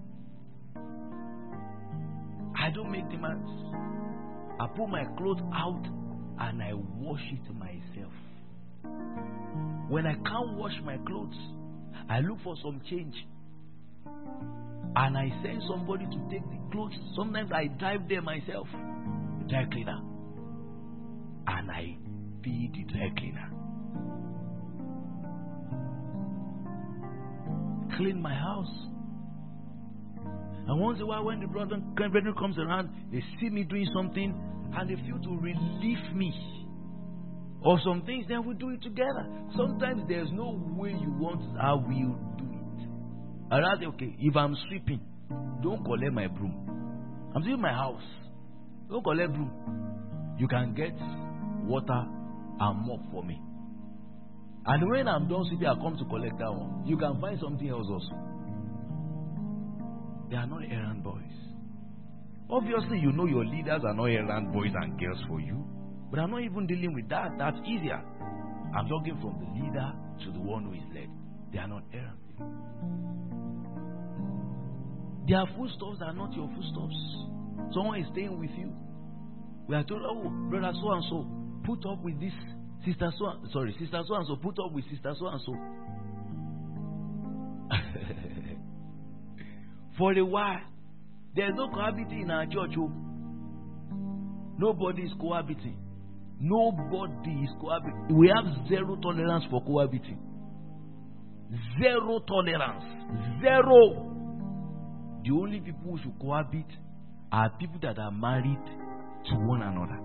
I don't make demands. I put my clothes out and I wash it myself. When I can't wash my clothes, I look for some change. And I send somebody to take the clothes. Sometimes I drive there myself, the dry cleaner. And I feed the dry cleaner. Clean my house. And once in a while, when the brother comes around, they see me doing something and they feel to relieve me of some things, then we do it together. Sometimes there's no way you want how we do it. And I say, okay, if I'm sweeping, don't collect my broom. I'm sweeping my house. Don't collect broom. You can get water and mop for me. And when I'm done sweeping, I come to collect that one. You can find something else also. They are not errand boys. Obviously, you know your leaders are not errand boys and girls for you. But I'm not even dealing with that. That's easier. I'm talking from the leader to the one who is led. They are not errand people. Their foodstuffs are not your foodstuffs. Someone is staying with you. We are told, oh, brother so and so, put up with this. Sister so and so, put up with sister so and so. For a while, there's no cohabiting in our church. Oh. Nobody is cohabiting. Nobody is cohabiting. We have zero tolerance for cohabiting. Zero tolerance. Zero. The only people who should cohabit are people that are married to one another.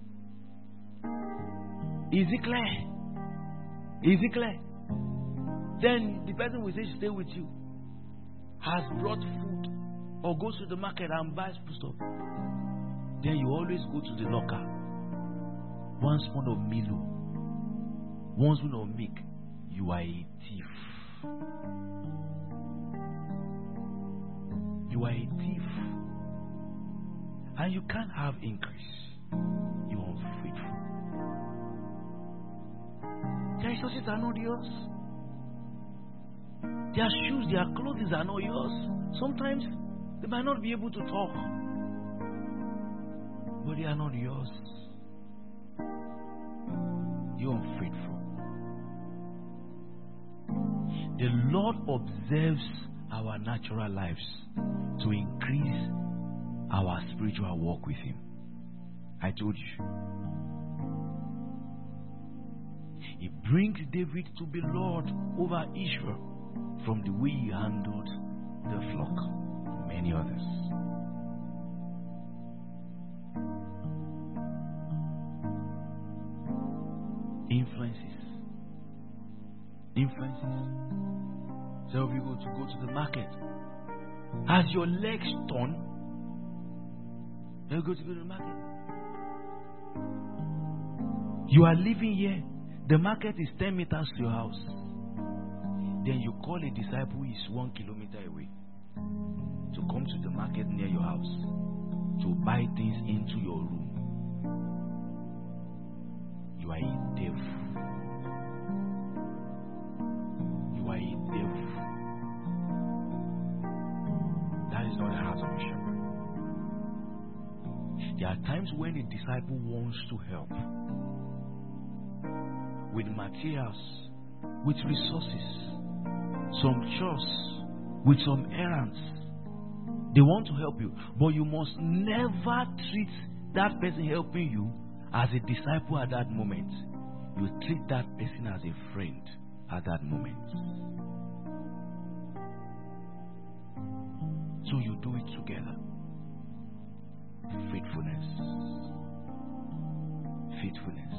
Is it clear? Is it clear? Then the person will say, stay with you, has brought food or goes to the market and buys food. Then you always go to the locker. 1 spoon of Milo, 1 spoon of milk. You are a thief. You are a thief. And you can't have increase. You are unfaithful. Their resources are not yours. Their shoes, their clothes are not yours. Sometimes they might not be able to talk, but they are not yours. You are unfaithful. The Lord observes our natural lives to increase our spiritual walk with Him. I told you. He brings David to be Lord over Israel from the way he handled the flock. Many others. Influences. Some of you go to the market. As your legs turn, you go to the market. You are living here. The market is 10 meters to your house. Then you call a disciple who is 1 kilometer away to come to the market near your house to buy things into your room. You are a devil. You are a devil. That is not the heart of a shepherd. There are times when a disciple wants to help with materials, with resources, some chores, with some errands. They want to help you, but you must never treat that person helping you as a disciple at that moment. You treat that person as a friend at that moment. So you do it together. Faithfulness. Faithfulness.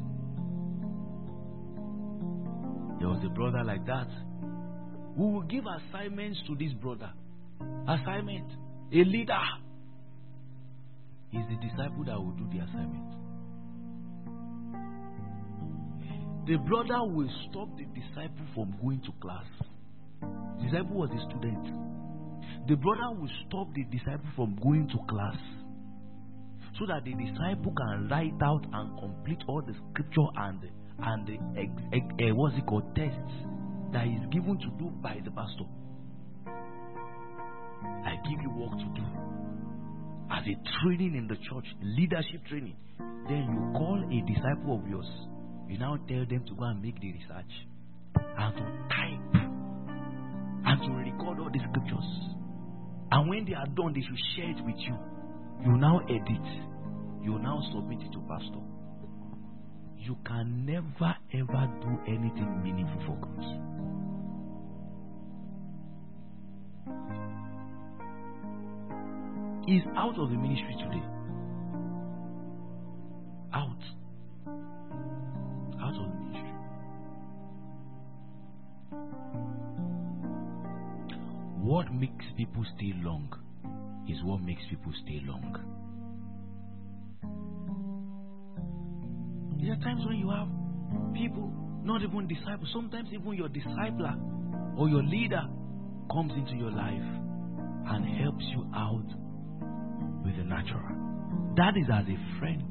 There was a brother like that. We will give assignments to this brother. Assignment. A leader. He's the disciple that will do the assignment. The brother will stop the disciple from going to class. The disciple was a student. The brother will stop the disciple from going to class so that the disciple can write out and complete all the scripture and the what's it called, tests that is given to do by the pastor. I give you work to do as a training in the church, leadership training. Then you call a disciple of yours. You now tell them to go and make the research and to type and to record all the scriptures. And when they are done, they should share it with you. You now edit. You now submit it to pastor. You can never ever do anything meaningful for God. He's out of the ministry today. Out of the ministry. What makes people stay long is what makes people stay long. There are times when you have people, not even disciples, sometimes even your discipler or your leader comes into your life and helps you out with the natural. That is as a friend.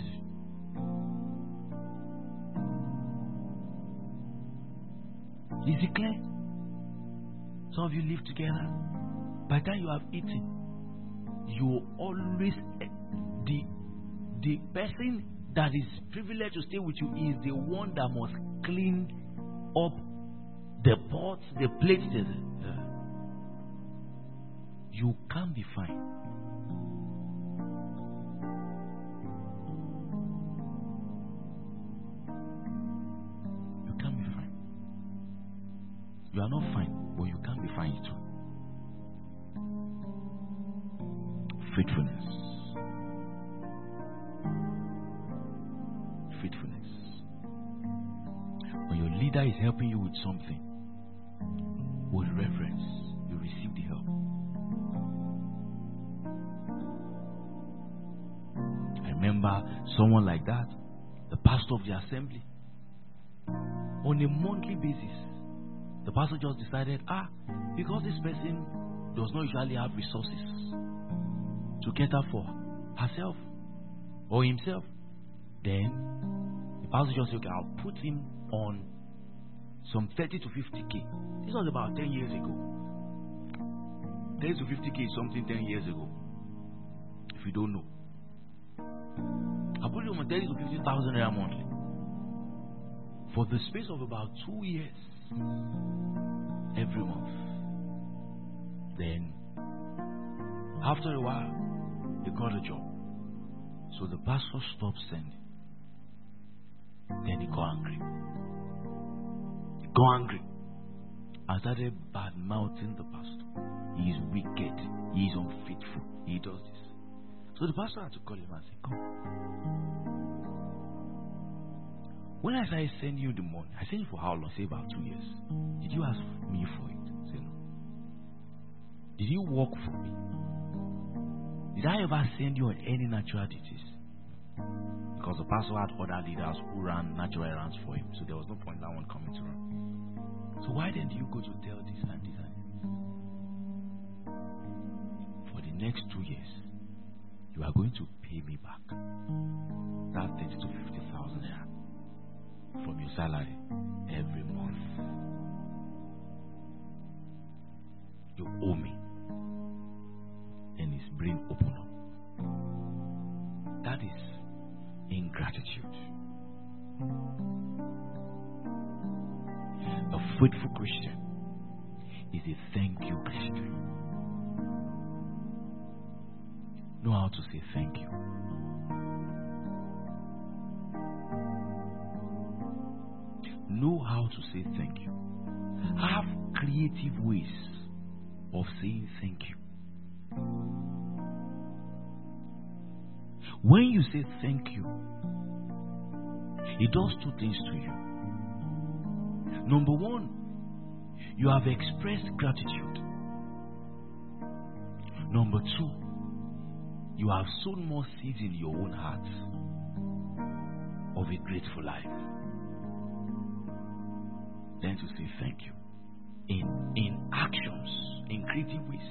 Is it clear? Some of you live together. By the time you have eaten, you always, the person that is privileged to stay with you is the one that must clean up the pots, the plates. You can't be fine. You can't be fine. You are not fine, but you can't be fine too. Faithfulness. Faithfulness. When your leader is helping you with something, with reverence, you receive the help. I remember someone like that, the pastor of the assembly. On a monthly basis, the pastor just decided, because this person does not usually have resources to cater for herself or himself, then the pastor just said, okay, I'll put him on some 30 to 50K. This was about 10 years ago. 30 to 50K is something 10 years ago. If you don't know, I put him on 30 to 50,000 naira monthly for the space of about 2 years every month. Then, after a while, he got a job. So the pastor stopped sending. Then he got angry. And started bad mouthing the pastor. He is wicked. He is unfaithful. He does this. So the pastor had to call him and say, come. When I started sending you the money, I sent you for how long? Say about 2 years. Did you ask me for it? Say no. Did you work for me? Did I ever send you on any natural duties? Because the pastor had other leaders who ran natural errands for him, so there was no point in that one coming to run. So why then do you go to tell this and this and this? For the next 2 years, you are going to pay me back that 30 to 50,000 naira from your salary every month. You owe me. And his brain open up. That is ingratitude. A faithful Christian is a thank you Christian. Know how to say thank you. Know how to say thank you. Have creative ways of saying thank you. When you say thank you, it does two things to you. Number one, you have expressed gratitude. Number two, you have sown more seeds in your own heart of a grateful life. Learn to say thank you in actions, in creative ways.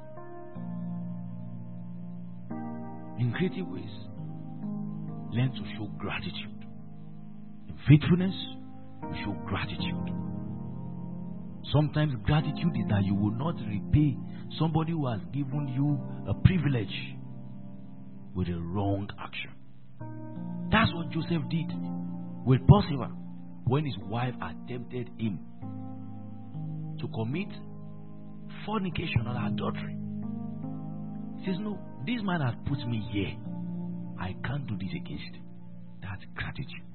In creative ways, learn to show gratitude. In faithfulness, you show gratitude. Sometimes gratitude is that you will not repay somebody who has given you a privilege with a wrong action. That's what Joseph did with Potiphar when his wife attempted him to commit fornication or adultery. He says, no, this man has put me here. I can't do this against him. That's gratitude.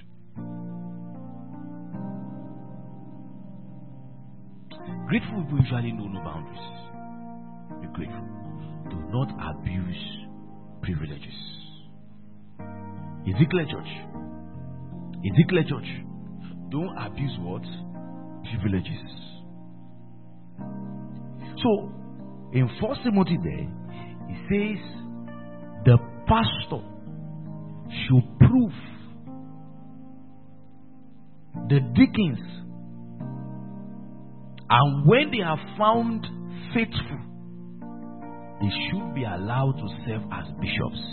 Grateful people usually know no boundaries. Be grateful. Do not abuse privileges. Ezekiel Church. Don't abuse what? Privileges. So, in 1 Timothy there, it says, the pastor should prove the deacons, and when they are found faithful, they should be allowed to serve as bishops.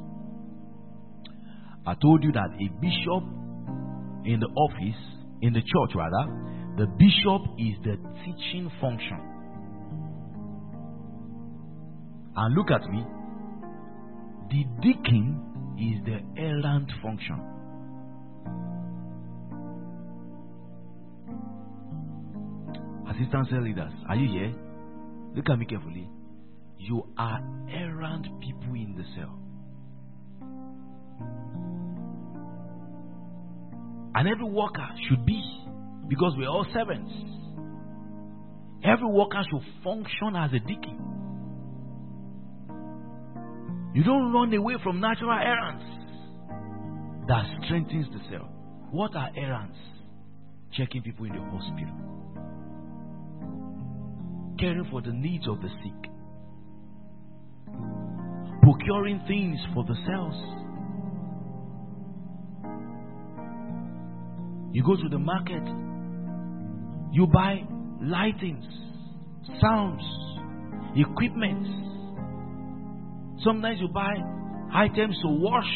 I told you that a bishop in the office, in the church rather, the bishop is the teaching function. And look at me, the deacon is the errant function. Assistant cell leaders, are you here? Look at me carefully. You are errant people in the cell. And every worker should be, because we're all servants. Every worker should function as a deacon. You don't run away from natural errands. That strengthens the cell. What are errands? Checking people in the hospital. caring for the needs of the sick, procuring things for the cells. You go to the market, you buy lightings, sounds, equipment. Sometimes you buy items to wash.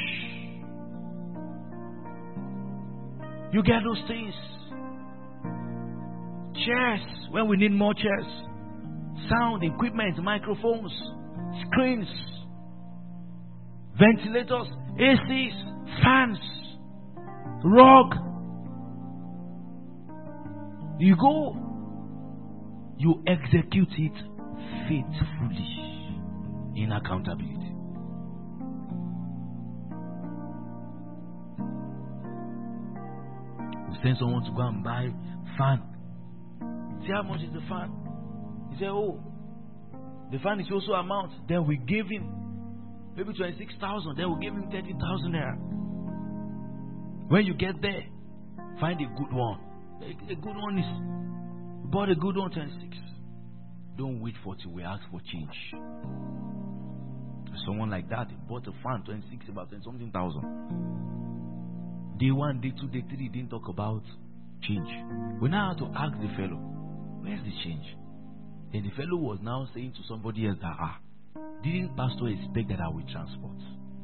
You get those things. Chairs, when we need more chairs. Sound, equipment, microphones, screens, ventilators, ACs, fans, rug. You go, you execute it faithfully in accountability. You send someone to go and buy fan. See how much is the fan? He said, oh, the fan is also amount. Then we give him maybe 26,000. Then we give him 30,000 naira. When you get there, find a good one. A good one is, bought a good one 26. Don't wait for it. We ask for change. Someone like that, he bought a fan 26, about 20 something thousand. Day 1, day 2, day 3, didn't talk about change. We now have to ask the fellow, where's the change? Then the fellow was now saying to somebody else that, didn't pastor expect that I will transport?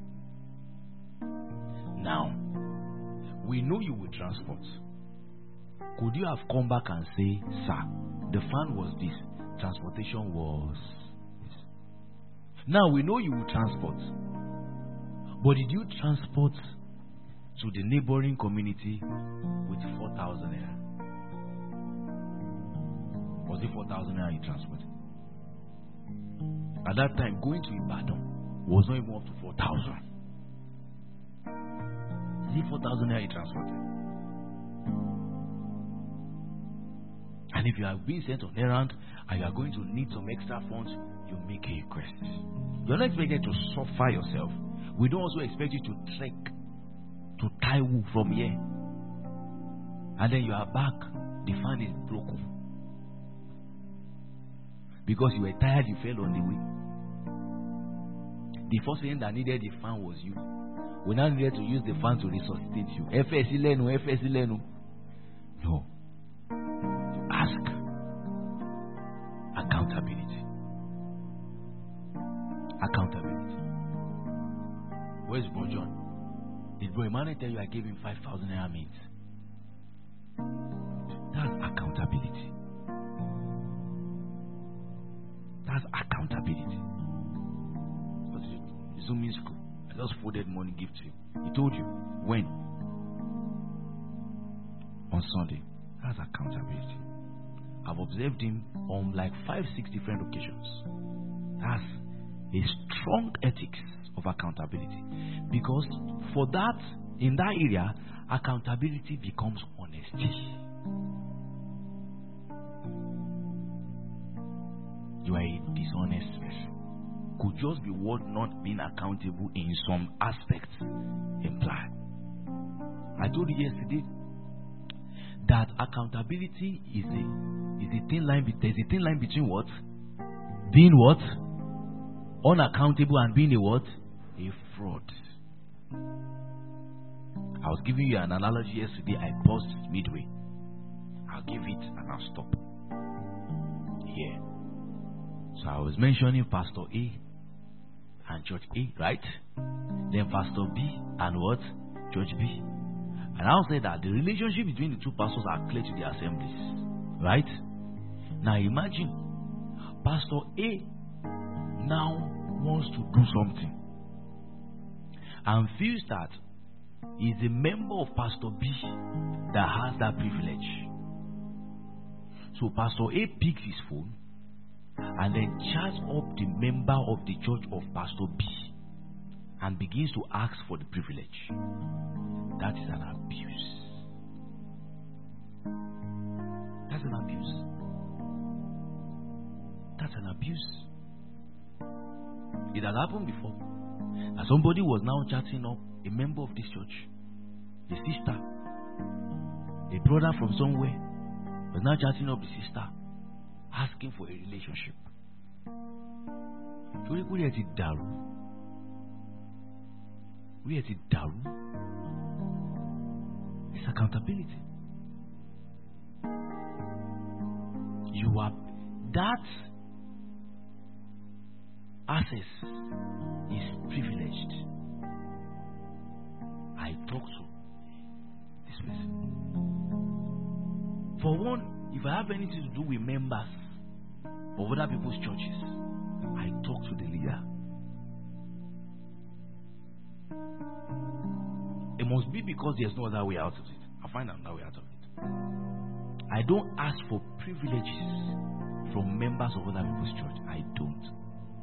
Now, we know you will transport. Could you have come back and say, sir, the fan was this, transportation was this? Now we know you will transport. But did you transport to the neighboring community with 4,000 naira? Was it 4,000 naira you transported? At that time, going to Ibadan was not even up to 4,000. Is it 4,000 naira you transported? And if you are being sent on errand and you are going to need some extra funds, you make a request. You're not expected to suffer yourself. We don't also expect you to trek to Taiwo from here. And then you are back, the fan is broken. Because you were tired, you fell on the way. The first thing that needed the fan was you. We now needed to use the fan to resuscitate you. FSC. No. Ask. Accountability. Accountability. Where's Bro John? Did Bro Emmanuel tell you I gave him 5,000 naira means? That's accountability. That's accountability. What's it? Zooming school. I just folded money gift to you. He told you when? On Sunday. That's accountability. I've observed him on like 5-6 different occasions. That's a strong ethics of accountability. Because for that, in that area, accountability becomes honesty. You are a dishonest person. Could just be what not being accountable in some aspects imply. I told you yesterday that accountability is a thin line. There's a thin line between what? Being what? Unaccountable and being a what? A fraud. I was giving you an analogy yesterday. I paused midway. I'll give it and I'll stop here. So I was mentioning Pastor A and Church A, right? Then Pastor B and what? Church B. And I'll say that the relationship between the two pastors are clear to the assemblies. Right? Now imagine Pastor A now wants to do something and feels that he's a member of Pastor B that has that privilege. So Pastor A picks his phone and then chats up the member of the church of Pastor B and begins to ask for the privilege. That is an abuse. That's an abuse. That's an abuse. It has happened before. And somebody was now chatting up a member of this church, a sister, a brother from somewhere, was now chatting up the sister asking for a relationship. We let it down. We let it down. It's accountability. You are that access is privileged. I talk to this person. For one, if I have anything to do with members of other people's churches, I talk to the leader. It must be because there's no other way out of it. I find another way out of it. I don't ask for privileges from members of other people's church. I don't.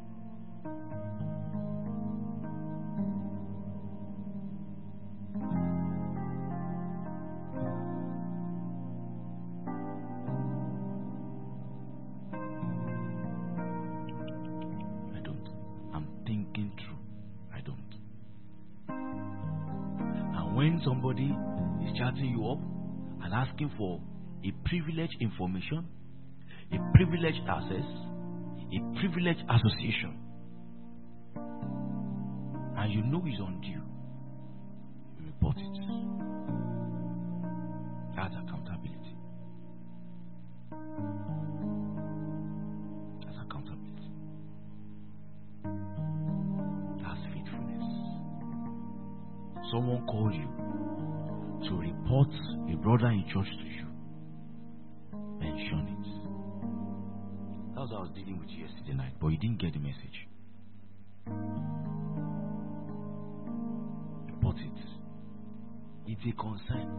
Somebody is chatting you up and asking for a privileged information, a privileged access, a privileged association, and you know it's undue, you report it. That's accountability. That's accountability. That's faithfulness. Someone called you to report a brother in church to you. Mention it. That's what I was dealing with you yesterday night, but you didn't get the message. Report it. It's a concern.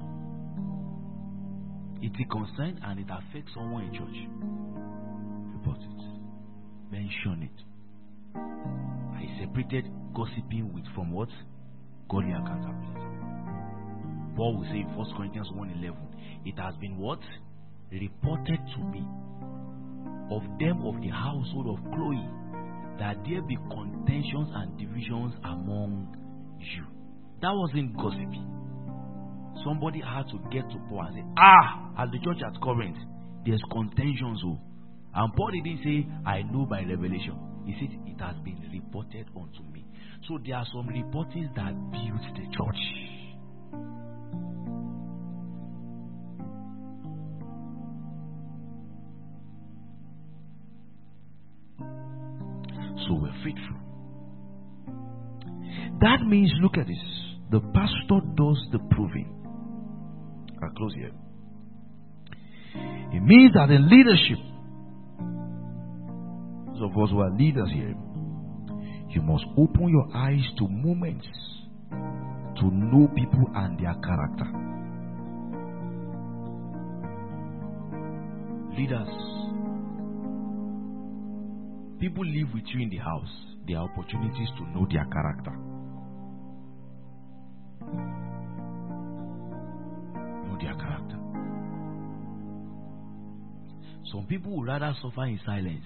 It's a concern and it affects someone in church. Report it. Mention it. I separated gossiping from what? Godly accountability. Paul will say in 1 Corinthians 1:11, it has been what? Reported to me of them of the household of Chloe, that there be contentions and divisions among you. That wasn't gossiping. Somebody had to get to Paul and say, at the church at Corinth, there's contentions. And Paul didn't say, I know by revelation. He said, it has been reported unto me. So there are some reportings that build the church. So we're faithful. That means, look at this. The pastor does the proving. I'll close here. It means that in leadership, those of us who are leaders here, you must open your eyes to moments to know people and their character. Leaders, people live with you in the house. There are opportunities to know their character. Know their character. Some people would rather suffer in silence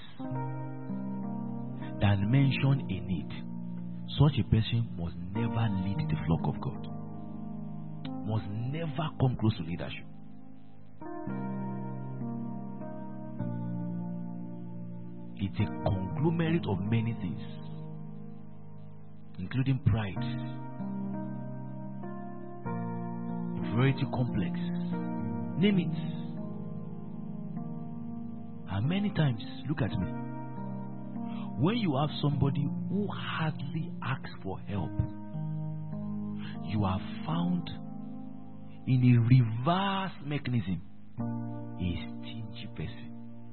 than mention a need. Such a person must never lead the flock of God. Must never come close to leadership. It's a conglomerate of many things, including pride, inferiority complex, name it. And many times, look at me, when you have somebody who hardly asks for help, you are found in a reverse mechanism, a stingy person.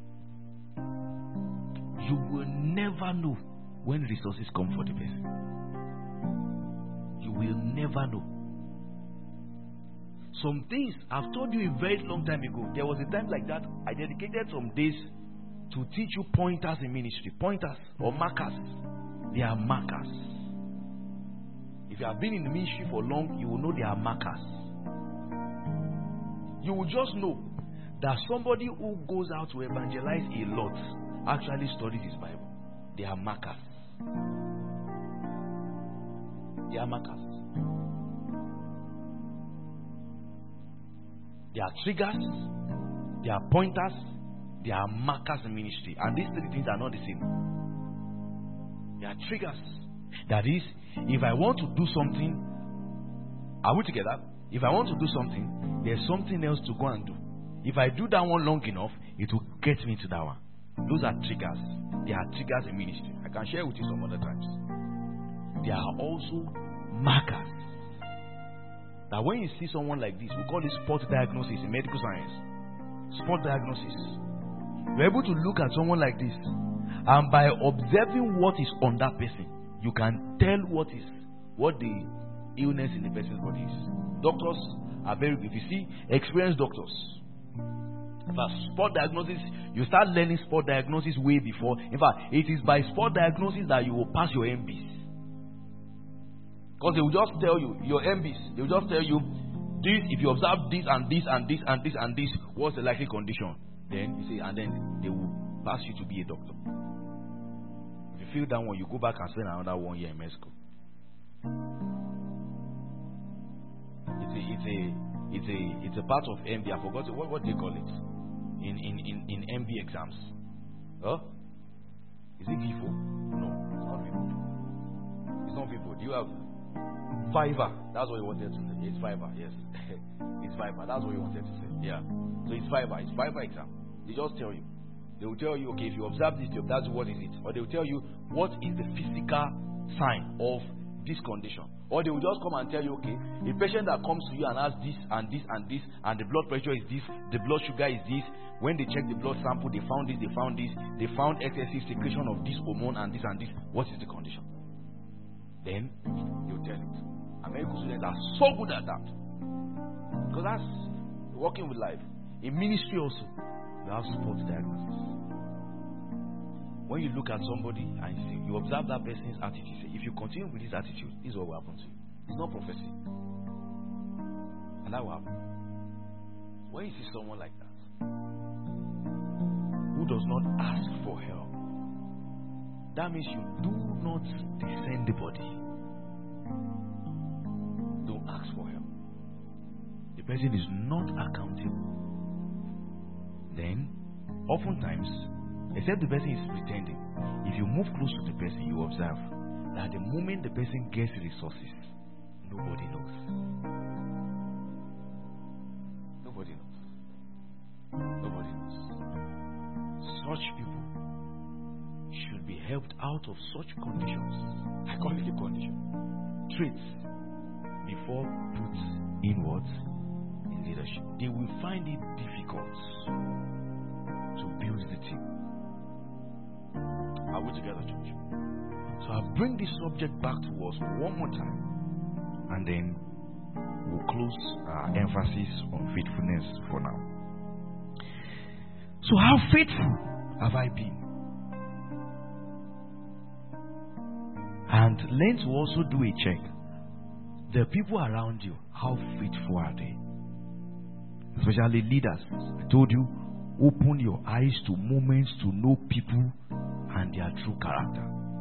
You will never know when resources come for the person. You will never know. Some things I've told you a very long time ago. There was a time like that. I dedicated some days to teach you pointers in ministry. Pointers or markers. They are markers. If you have been in the ministry for long, you will know they are markers. You will just know that somebody who goes out to evangelize a lot actually studies his Bible. They are markers. They are markers. They are triggers. They are pointers. There are markers in ministry, and these three things are not the same. There are triggers. That is, if I want to do something, are we together? If I want to do something, there's something else to go and do. If I do that one long enough, it will get me to that one. Those are triggers. There are triggers in ministry. I can share with you some other times. There are also markers. That when you see someone like this, we call it spot diagnosis in medical science. Spot diagnosis. You're able to look at someone like this, and by observing what is on that person, you can tell what the illness in the person's body is. Doctors are very good. If you see experienced doctors, for spot diagnosis, you start learning spot diagnosis way before. In fact, it is by spot diagnosis that you will pass your MBs. Because they will just tell you your MBs. They will just tell you this. If you observe this and this and this and this and this, what's the likely condition? Then you say, and then they will pass you to be a doctor. If you feel that one, you go back and spend another 1 year in Mexico. It's a part of MB. I forgot what they call it in MB exams. Huh? Is it VIVO? No, it's not VIVO. It's not VIVO. Do you have Fiverr? That's what you wanted to say. It's Fiverr. Yes, it's Fiverr. That's what you wanted to say. Yeah. So it's Fiverr. It's Fiverr exam. They just tell you. They will tell you, okay, if you observe this, that's what is it. Or they will tell you what is the physical sign of this condition. Or they will just come and tell you, okay, a patient that comes to you and has this and this and this, and the blood pressure is this, the blood sugar is this. When they check the blood sample, they found this, they found this, they found excessive secretion of this hormone and this and this. What is the condition? Then they will tell it. And medical students are so good at that. Because that's working with life. In ministry also, you have spot diagnosis. When you look at somebody and you observe that person's attitude, say, if you continue with this attitude, this is what will happen to you. It's not prophecy. And that will happen. When you see someone like that, who does not ask for help, that means you do not descend the body. Don't ask for help. The person is not accountable. Then, oftentimes, except the person is pretending, if you move close to the person, you observe that the moment the person gets resources, nobody knows. Nobody knows. Nobody knows. Such people should be helped out of such conditions. I call it a condition. Traits before put inwards in leadership. They will find it difficult to build the team. Are we together, church? So I'll bring this subject back to us one more time, and then we'll close our emphasis on faithfulness for now. So how faithful have I been? And learn to also do a check. The people around you, how faithful are they? Especially leaders. I told you, open your eyes to moments to know people and their true character.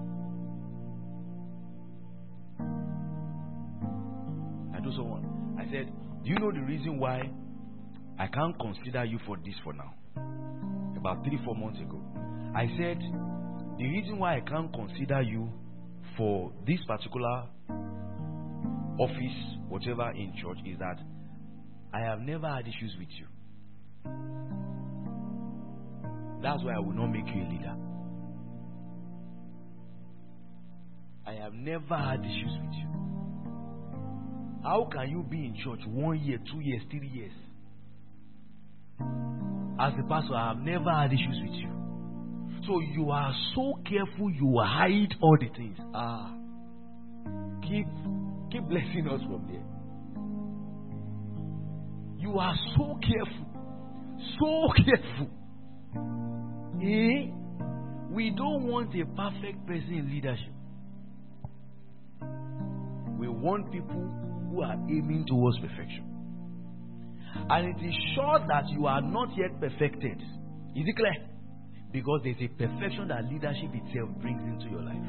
I told someone, I said, do you know the reason why I can't consider you for this for now? About 3-4 months ago, I said, the reason why I can't consider you for this particular office, whatever in church, is that I have never had issues with you. That's why I will not make you a leader. I have never had issues with you. How can you be in church 1 year, 2 years, 3 years? As a pastor, I have never had issues with you. So you are so careful, you hide all the things. Keep blessing us from there. You are so careful. So careful. We don't want a perfect person in leadership. We want people who are aiming towards perfection. And it is sure that you are not yet perfected. Is it clear? Because there's a perfection that leadership itself brings into your life.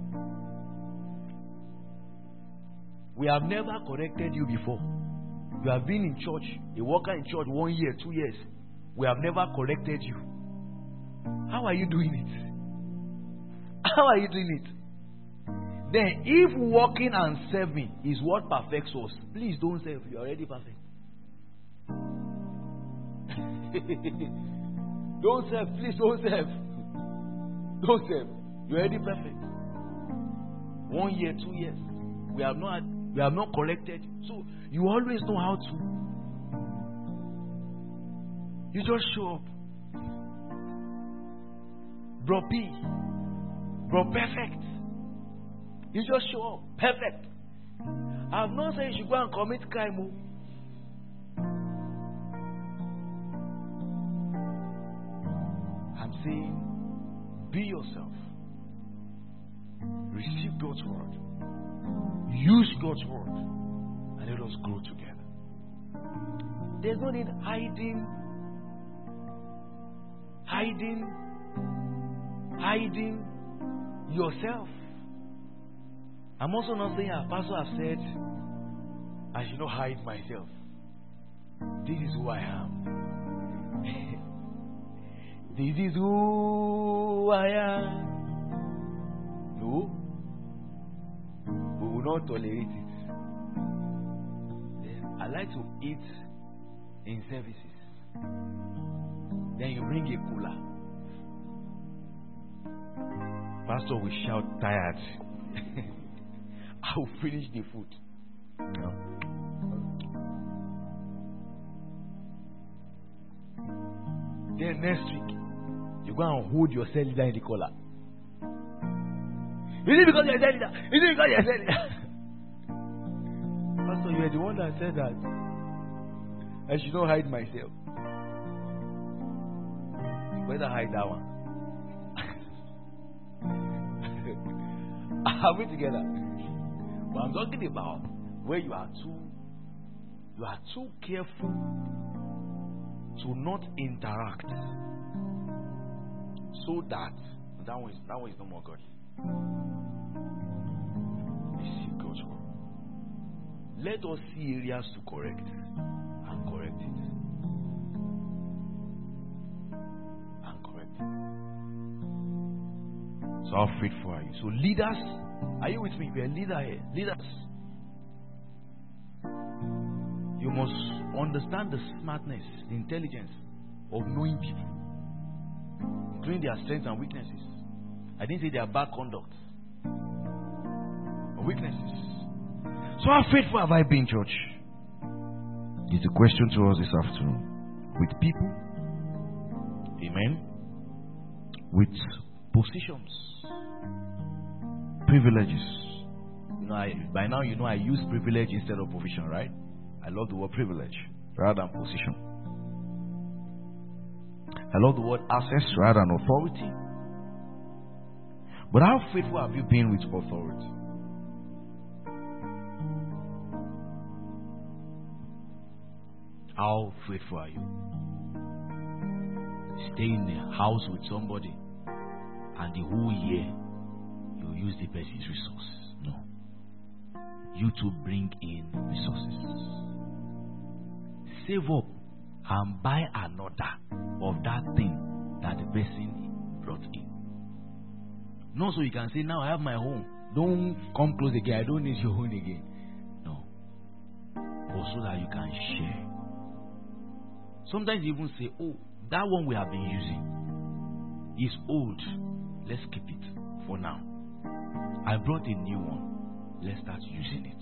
We have never corrected you before. You have been in church, a worker in church 1 year, 2 years. We have never corrected you. How are you doing it? How are you doing it? Then, if walking and serving is what perfects us, please don't serve. You're already perfect. Don't serve. Please don't serve. Don't serve. You're already perfect. 1 year, 2 years. We have not corrected. So, you always know how to. You just show up. Bro P. Bro perfect. You just show up. Perfect. I'm not saying you should go and commit crime. I'm saying be yourself. Receive God's word. Use God's word. And let us grow together. There's no need hiding yourself. I'm also not saying, as Pastor has said, I should not hide myself. This is who I am. This is who I am. No. We will not tolerate it. I like to eat in services. Then you bring a cooler. Pastor will shout, tired. I will finish the food. No. Then next week, you go and hold your cell leader in the collar. Is it because you're cell leader? Is it because you're cell leader? Pastor, you are the one that said that I should not hide myself. You better hide that one. Are we together? But I'm talking about where you are too careful to not interact, so that one is no more godly. Receive God's word. Let us see areas to correct and correct it. And correct it. So how faithful are you? So leaders, are you with me? We are leader here. Leaders, you must understand the smartness, the intelligence of knowing people, including their strengths and weaknesses. I didn't say their bad conduct or weaknesses. So how faithful have I been, church? It's a question to us this afternoon. With people, amen, with positions, privileges. By now you know I use privilege instead of position, right? I love the word privilege rather than position. I love the word access rather than authority. But how faithful have you been with authority? How faithful are you? Stay in the house with somebody and the whole year you use the person's resources. No. You to bring in resources. Save up and buy another of that thing that the person brought in. Not so you can say, now I have my home. Don't come close again. I don't need your home again. No. But so that you can share. Sometimes you even say, oh, that one we have been using is old. Let's keep it for now. I brought a new one. Let's start using it.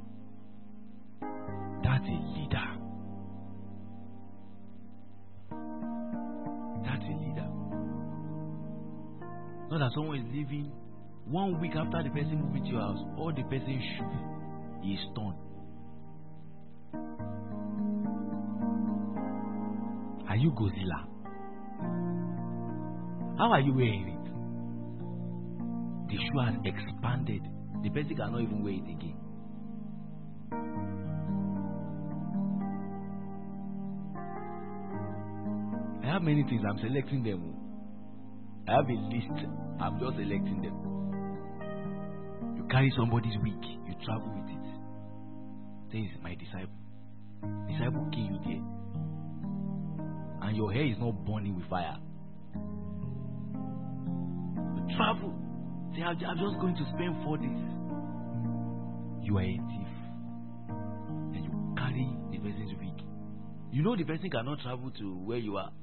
That's a leader. That's a leader. Not that someone is leaving 1 week after the person moved into your house, all the person's shoe is torn. Are you Godzilla? How are you wearing it? The shoe has expanded. The person cannot even wear it again. I have many things. I'm selecting them. I have a list. I'm just selecting them. You carry somebody's wig. You travel with it. This is my disciple. Disciple kill you there. And your hair is not burning with fire. travel. Say, I'm just going to spend 4 days. You are a thief. And you carry the person's wig. You know the person cannot travel to where you are.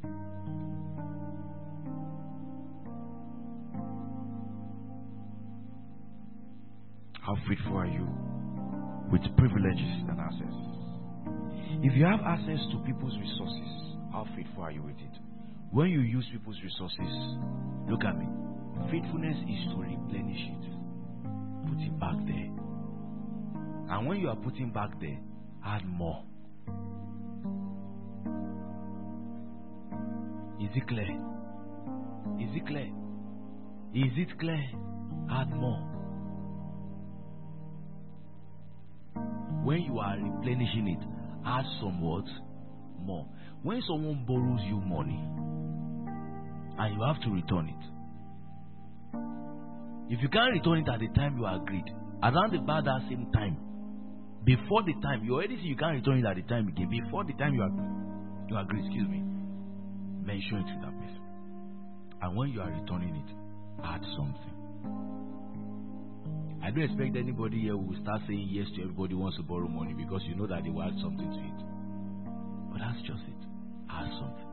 How faithful are you with privileges and access? If you have access to people's resources, how faithful are you with it? When you use people's resources, look at me. Faithfulness is to replenish it. Put it back there. And when you are putting back there, add more. Is it clear? Is it clear? Is it clear? Add more. When you are replenishing it, add somewhat more. When someone borrows you money and you have to return it, if you can't return it at the time you agreed, around about that same time, before the time, you already see you can't return it at the time again. Before the time you agree, mention it to that person. And when you are returning it, add something. I don't expect anybody here who will start saying yes to everybody who wants to borrow money, because you know that they will add something to it. But that's just it. Add something.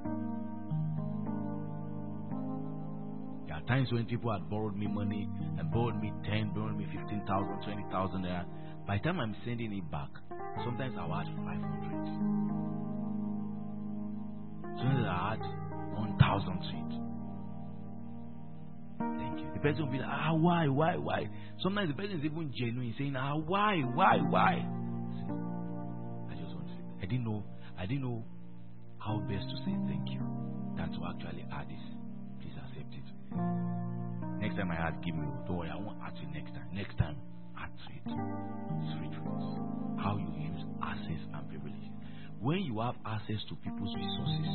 There are times when people had borrowed me money and borrowed me 10, borrowed me 15,000, 20,000 there. By the time I'm sending it back, sometimes I'll add 500. Sometimes I'll add 1,000 to it. Thank you. The person will be like, why? Sometimes the person is even genuine, saying, why? I just want to say, I didn't know how best to say thank you than to actually add this. Please accept it. Next time I add, give me. Don't worry, I won't add to it next time. Next time, add to it. Sweet friends. How you use access and privileges. When you have access to people's resources,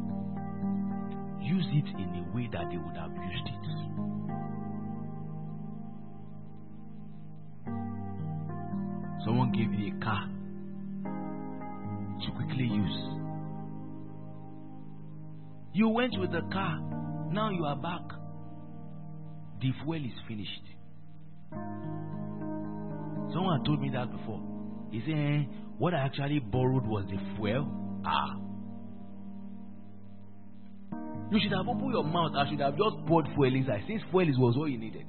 use it in a way that they would have used it. Someone gave you a car to quickly use. You went with the car. Now you are back. The fuel is finished. Someone told me that before. He said, what I actually borrowed was the fuel. You should have opened your mouth. I should have just poured fuel inside. Since fuel was all you needed.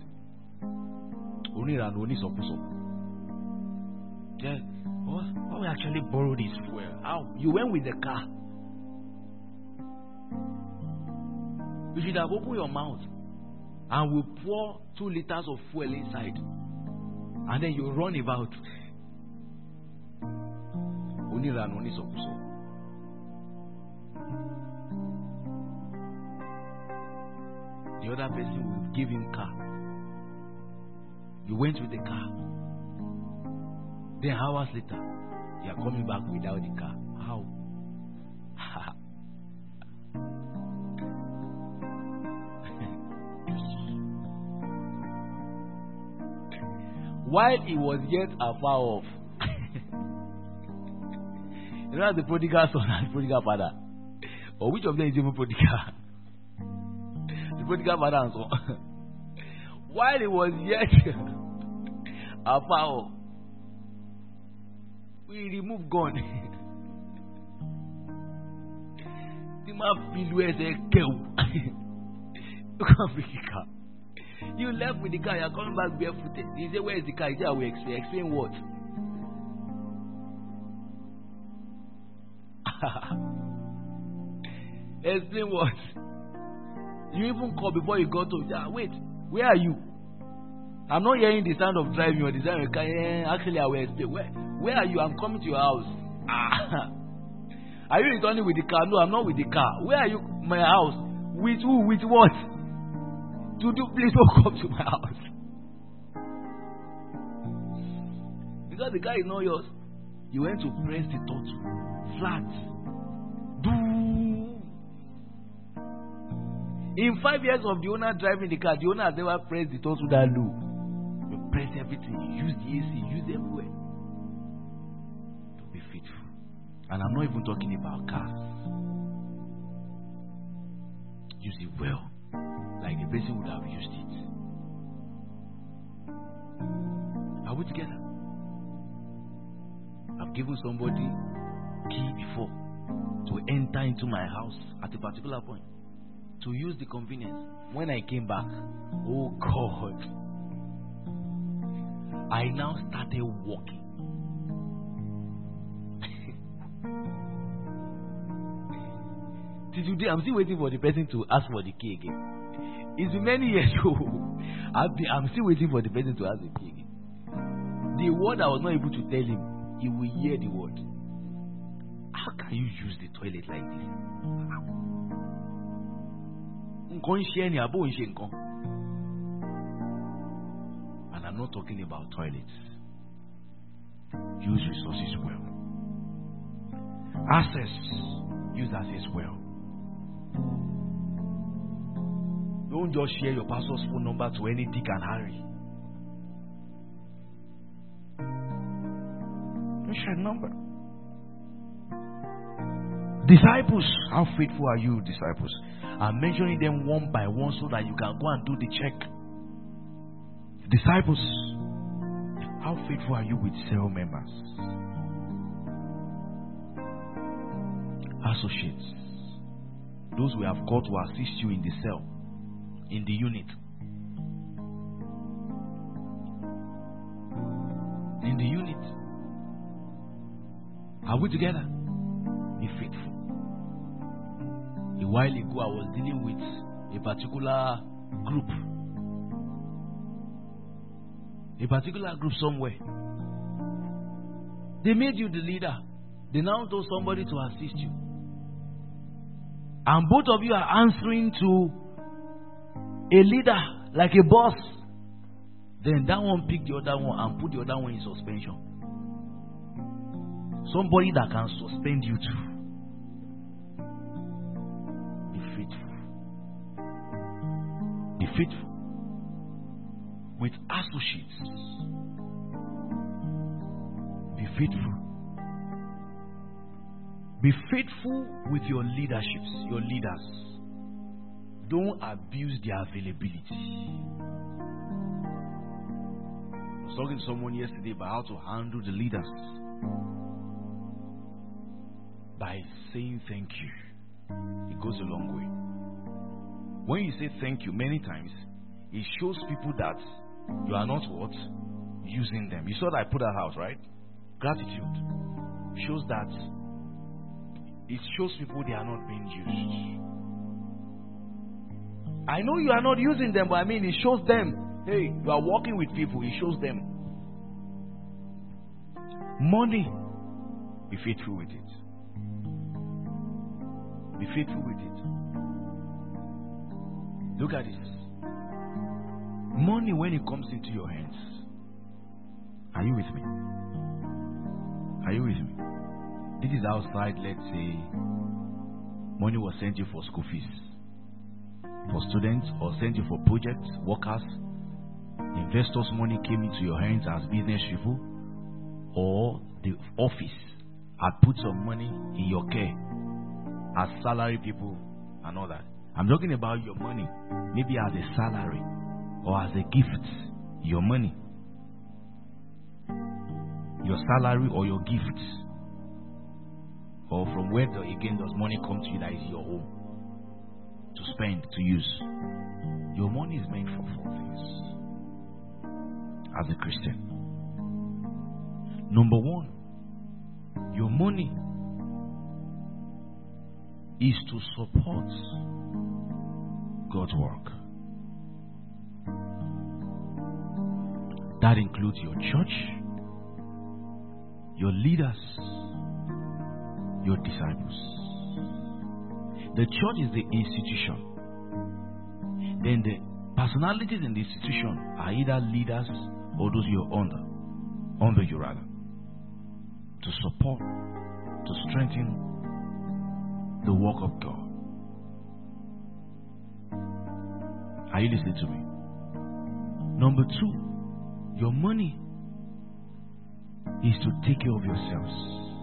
What we actually borrowed is fuel. How? You went with the car. You should have opened your mouth and we pour 2 liters of fuel inside. And then you run about. The other person will give him car. You went with the car. Then hours later, you are coming back without the car. How? While he was yet afar off. You know the prodigal son and the prodigal father? Or which of them is even prodigal? The prodigal father and son. While he was yet afar off, we remove gun. The man feel where say kill. You can't pick the car. You left with the car, you're coming back barefooted. He say, where is the car? He say, I will explain. Explain what? Explain what? You even call before you got to. Wait, where are you? I'm not hearing the sound of driving or the sound of car. Actually, I will explain. Where are you? I'm coming to your house. Are you returning with the car? No, I'm not with the car. Where are you? My house. With who? With what? Please don't come to my house. Because the car is not yours. You went to press the throttle. Flat. Boom. In 5 years of the owner driving the car, the owner has never pressed the throttle that low. You press everything. You use the AC. Use everywhere. To be faithful. And I'm not even talking about cars. Use it well. Like the person would have used it. Are we together? I've given somebody key before to enter into my house at a particular point to use the convenience. When I came back, oh God, I now started walking. Till today, I'm still waiting for the person to ask for the key again. It's been many years ago. I'm still waiting for the person to ask the key again. The word I was not able to tell him, he will hear the word. How can you use the toilet like this? And I'm not talking about toilets. Use resources well. Use access well. Don't just share your pastor's phone number to any Dick and Harry. Don't share number. Disciples, how faithful are you, disciples? I'm mentioning them one by one so that you can go and do the check. Disciples, how faithful are you with cell members? Associates, those we have called to assist you in the cell, in the unit. In the unit. Are we together? Be faithful. A while ago, I was dealing with a particular group. A particular group somewhere. They made you the leader. They now told somebody to assist you. And both of you are answering to a leader, like a boss. Then that one picked the other one and put the other one in suspension. Somebody that can suspend you too. Be faithful. Be faithful with associates. Be faithful. Be faithful with your leaderships, your leaders. Don't abuse their availability. I was talking to someone yesterday about how to handle the leaders. By saying thank you. It goes a long way. When you say thank you, many times, it shows people that you are not what? Using them. You saw that I put that out, right? Gratitude shows that it shows people they are not being used. I know you are not using them, but I mean it shows them, hey, you are working with people, it shows them. Money, be faithful with it. Be faithful with it. Look at this. Money, when it comes into your hands, are you with me? Are you with me? This is outside, let's say, money was sent you for school fees, for students, or sent you for projects, workers. Investors' money came into your hands as business people, or the office had put some money in your care as salary people and all that. I'm talking about your money, maybe as a salary or as a gift. Your money, your salary or your gift, or from where again does money come to you that is your home to spend, to use. Your money is meant for 4 things as a Christian. Number 1, your money is to support God's work. That includes your church, your leaders, your disciples. The church is the institution. Then the personalities in the institution are either leaders or those you're under you rather, to support, to strengthen the work of God. Are you listening to me? Number 2, your money is to take care of yourselves.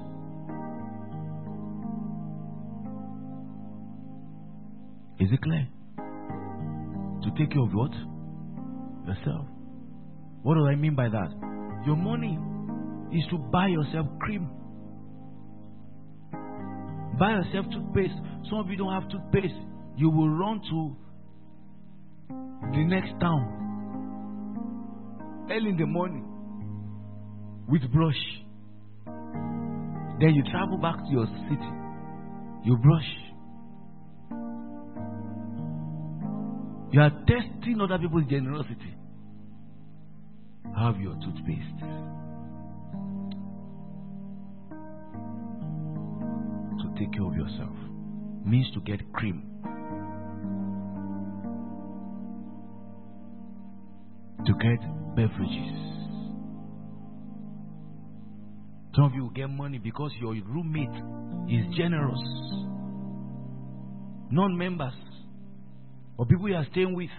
Is it clear? To take care of what? Yourself. What do I mean by that? Your money is to buy yourself cream. Buy yourself toothpaste. Some of you don't have toothpaste. You will run to the next town early in the morning with brush. Then you travel back to your city. You brush. You are testing other people's generosity. Have your toothpaste. To take care of yourself means to get cream. To get beverages. Some of you will get money because your roommate is generous. Non-members or people you are staying with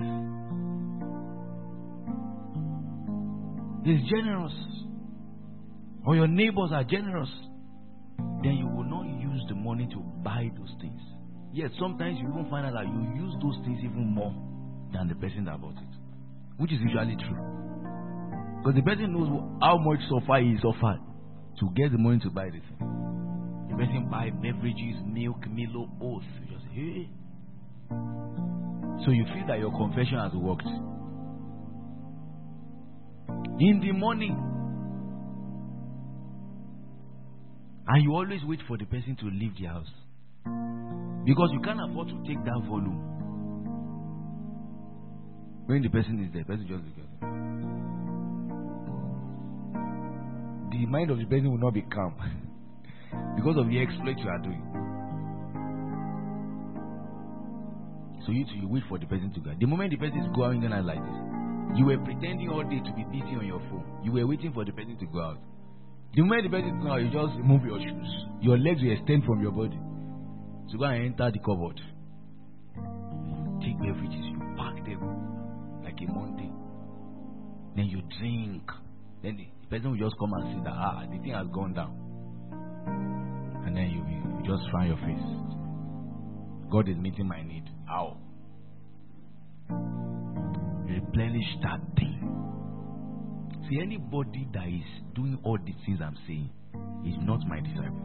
is generous. Or your neighbors are generous. Then you will not use the money to buy those things. Yet sometimes you even find out that you use those things even more than the person that bought it. Which is usually true. Because the person knows how much suffer he suffered to get the money to buy the thing. The person buy beverages, milk, Milo, oats. You just say, hey. So you feel that your confession has worked. In the morning. And you always wait for the person to leave the house. Because you can't afford to take that volume. When the person is there, the person just goes. The mind of the person will not be calm because of the exploit you are doing. So you wait for the person to go. The moment the person is going out like this, you were pretending all day to be busy on your phone. You were waiting for the person to go out. The moment the person is going out, you just remove your shoes. Your legs will extend from your body. So go and enter the cupboard. You take beverages, you pack them like a Monday. Then you drink. Then the person will just come and see that the thing has gone down. And then you just frown your face. God is meeting my need. How? Replenish that thing. See, anybody that is doing all these things I'm saying is not my disciple.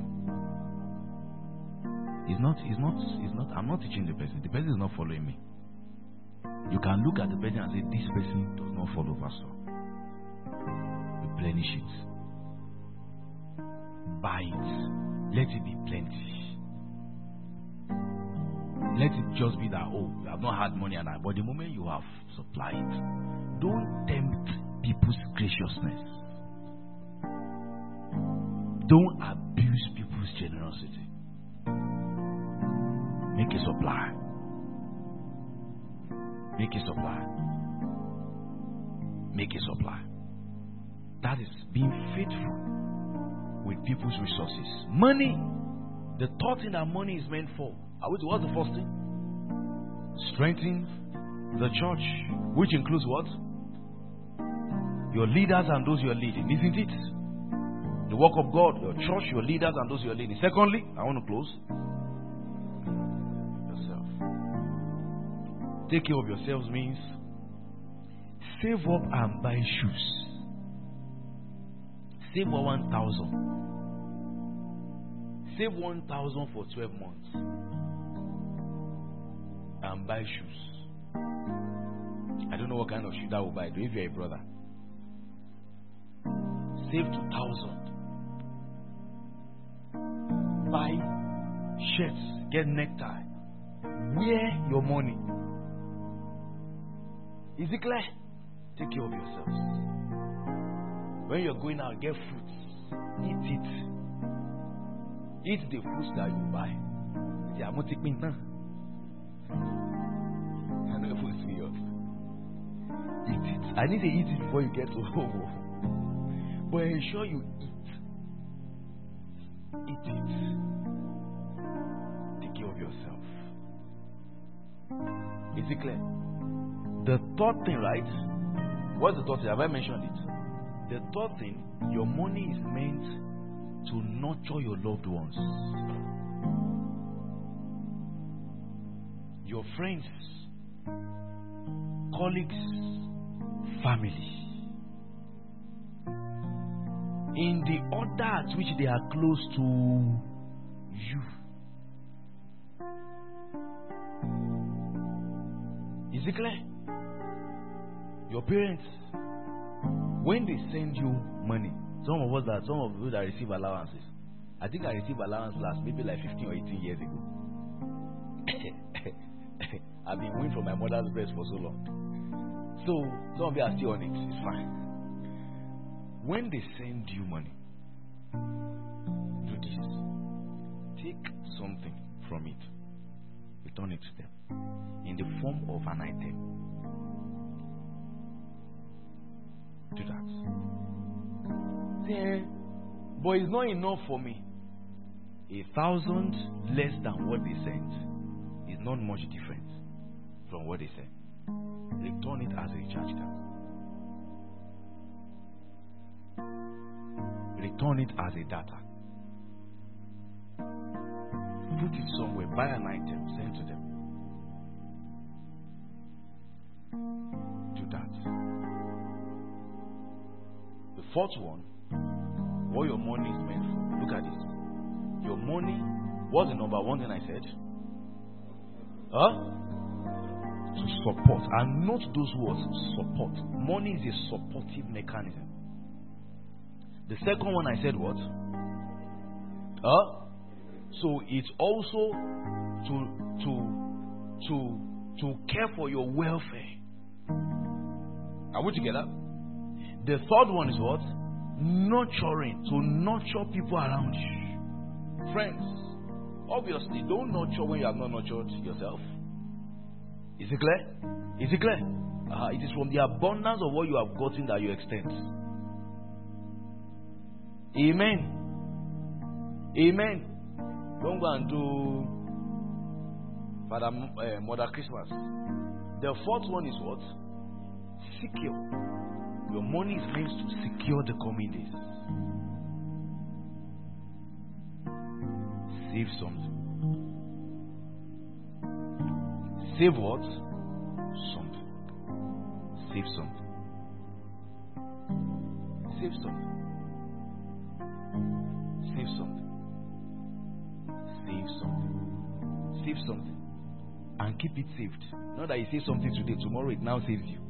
I'm not teaching the person. The person is not following me. You can look at the person and say, this person does not follow Pastor. Replenish it. Buy it. Let it be plenty. Let it just be that, you have not had money and that. But the moment you have, supply it. Don't tempt people's graciousness. Don't abuse people's generosity. Make a supply. Make a supply. Make a supply. That is being faithful with people's resources. Money. The thought thing that money is meant for. What's the first thing? Strengthening the church. Which includes what? Your leaders and those you are leading. Isn't it? The work of God, your church, your leaders and those you are leading. Secondly, I want to close. Yourself. Take care of yourselves means save up and buy shoes. Save 1,000. Save 1,000 for 12 months. And buy shoes. I don't know what kind of shoe that will buy. If you're a brother. Save 2,000. Buy shirts. Get necktie. Wear your money. Is it clear? Take care of yourselves. When you're going out, get fruits. Eat it. Eat the fruits that you buy. I'm not taking now. I know if it's serious. Eat it. I need to eat it before you get to home. But ensure you eat. Eat it. Take care of yourself. Is it clear? The third thing, right? What's the third thing? Have I mentioned it? The third thing, your money is meant to nurture your loved ones. Your friends, colleagues, family. in the order at which they are close to you. Is it clear? Your parents, when they send you money, some of you that receive allowances, I think I received allowance last maybe like 15 or 18 years ago. I've been weaned from my mother's breast for so long. So some of you are still on it. It's fine. When they send you money, do this. Take something from it. Return it to them in the form of an item. Do that. Say, but it's not enough for me. 1,000 less than what they sent is not much different from what they sent. Return it as a recharge card. Return it as a data. Put it somewhere. Buy an item. Send to them. Do that. The fourth one, what your money is meant for. Look at this. Your money, what's the number one thing I said? To support. And not those words, support. Money is a supportive mechanism. The second one I said what? So it's also to care for your welfare. Are we together? The third one is what? Nurturing. To nurture people around you. Friends, obviously don't nurture when you have not nurtured yourself. Is it clear? Is it clear? It is from the abundance of what you have gotten that you extend. Amen. Amen. Don't go and do Mother Christmas. The fourth one is what? Secure. Your money is meant to secure the coming days. Save something. Save what? Something. Save something. Save something. Save something. Save something. Save something. And keep it saved. Not that you save something today, tomorrow it now saves you.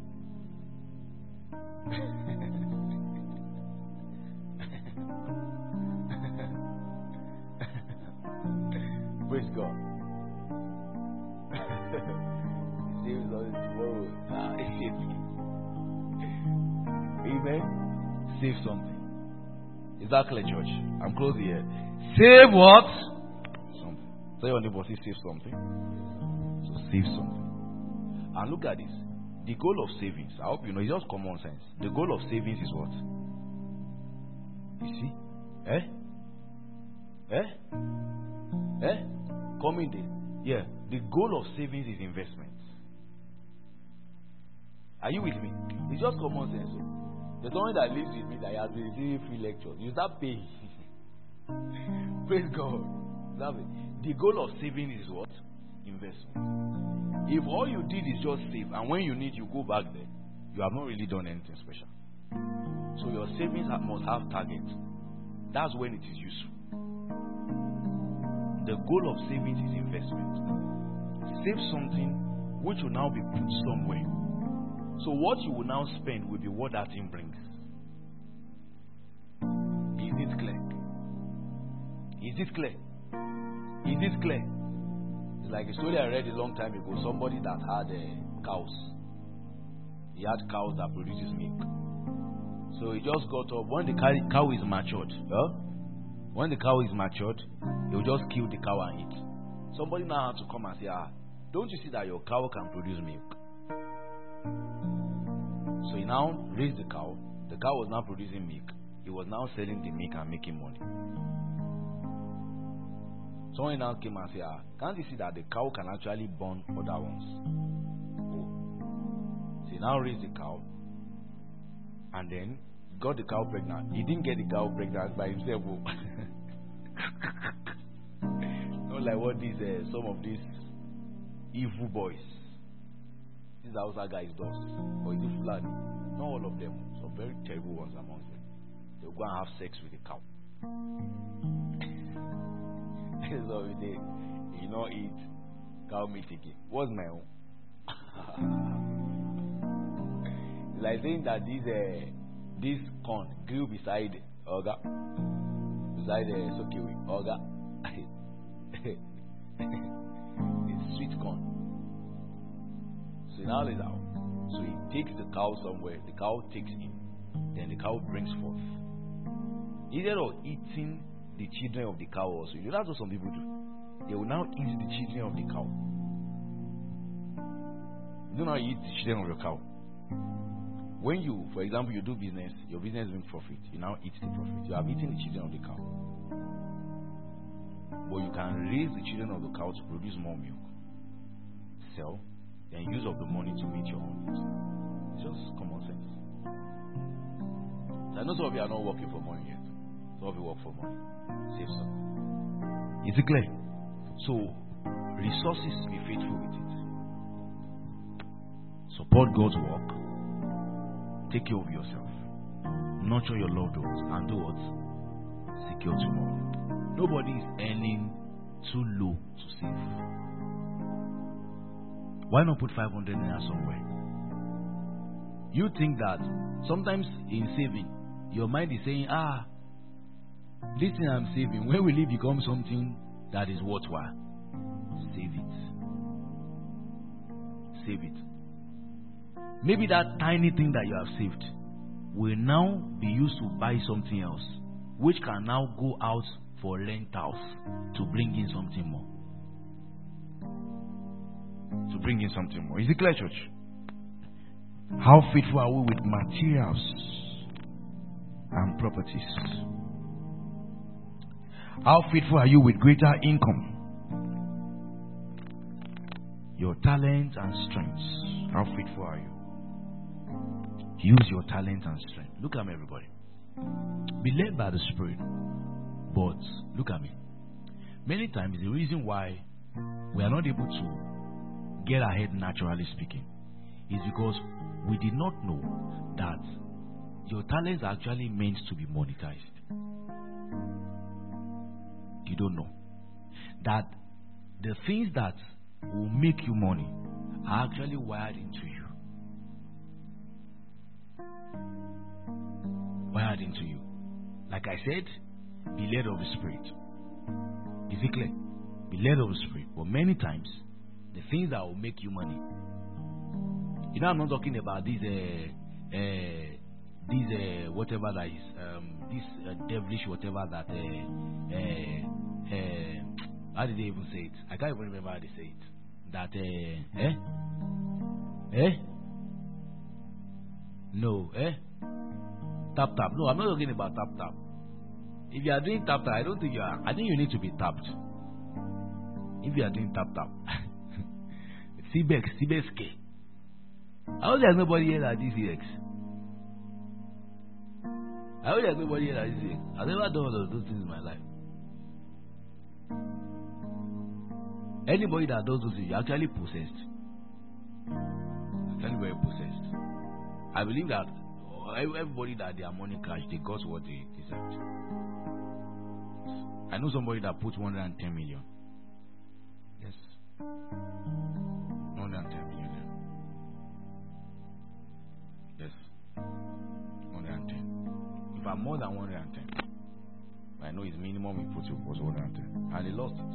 Praise God. Save something tomorrow. It saves you. Amen. Save something. Is that clear, church? I'm closing here. Save what? Something. Tell your neighbor, save something. So save something. And look at this. The goal of savings, I hope you know, it's just common sense. The goal of savings is what? You see? Coming day. Yeah. The goal of savings is investment. Are you with me? It's just common sense. There's someone that lives with me that has been receiving free lectures. You start paying. Praise God. The goal of saving is what? Investment. If all you did is just save, and when you need, you go back there, you have not really done anything special. So your savings must have targets. That's when it is useful. The goal of savings is investment. Save something which will now be put somewhere. So what you will now spend will be what that thing brings. Is it clear? Is it clear? Is it clear? It's like a story I read a long time ago. Somebody that had cows. He had cows that produces milk. So he just got up. When the cow is matured, when the cow is matured, he'll just kill the cow and eat. Somebody now had to come and say, don't you see that your cow can produce milk? So he now raised the cow. The cow was now producing milk. He was now selling the milk and making money. Someone now came and said, can't you see that the cow can actually born other ones? Oh. So he now raised the cow and then got the cow pregnant. He didn't get the cow pregnant by himself. Not like what these some of these evil boys. These Hausa guys does. Or is it Fulani? Not all of them. Some very terrible ones amongst them. they'll go and have sex with the cow. So they, you know, eat cow meat again. What's my own? It's like saying that this corn grew beside Oga, beside Sokewe Oga. It's sweet corn. So now it's out. So he takes the cow somewhere. The cow takes him. Then the cow brings forth. Instead of eating the children of the cow also, you know, that's what some people do. They will now eat the children of the cow. You don't know how you eat the children of your cow. When you, for example, you do business, your business brings profit. You now eat the profit. You have eaten the children of the cow. But you can raise the children of the cow to produce more milk. Sell, then use of the money to meet your own needs. It's just common sense. So I know some of you are not working for money yet. Some of you work for money. Save some. Is it clear? So, resources, be faithful with it. Support God's work. Take care of yourself. Nurture your loved ones. And do what? Secure tomorrow. Nobody is earning too low to save. Why not put 500 naira somewhere? You think that sometimes in saving, your mind is saying, this thing I'm saving, when will it become something that is worthwhile? Save it. Save it. Maybe that tiny thing that you have saved will now be used to buy something else, which can now go out for rentals to bring in something more. To bring in something more. Is it clear, church? How faithful are we with materials and properties? How faithful are you with greater income? Your talents and strengths. How faithful are you? Use your talent and strength. Look at me, everybody. Be led by the Spirit. But look at me. Many times the reason why we are not able to get ahead naturally speaking is because we did not know that your talents are actually meant to be monetized. You don't know that the things that will make you money are actually wired into you. Wired into you. Like I said, be led of the Spirit. Is it clear? Be led of the Spirit. But many times, the things that will make you money. You know, I'm not talking about these whatever that is, this devilish whatever that, how did they even say it? I can't even remember how they say it. That, no, tap. No, I'm not talking about tap. If you are doing tap, I don't think you are. I think you need to be tapped. If you are doing tap. CBEX. I hope there's nobody here that is CX. I hope there's nobody here that is CX. I've never done all of those things in my life. Anybody that does those things, you're actually possessed. Actually very possessed. I believe that everybody that their money cash, they got what they deserved. I know somebody that put 110 million. Yes. 110 million. Yes. 110. In fact, more than 110. I know his minimum he put was 110. And he lost it.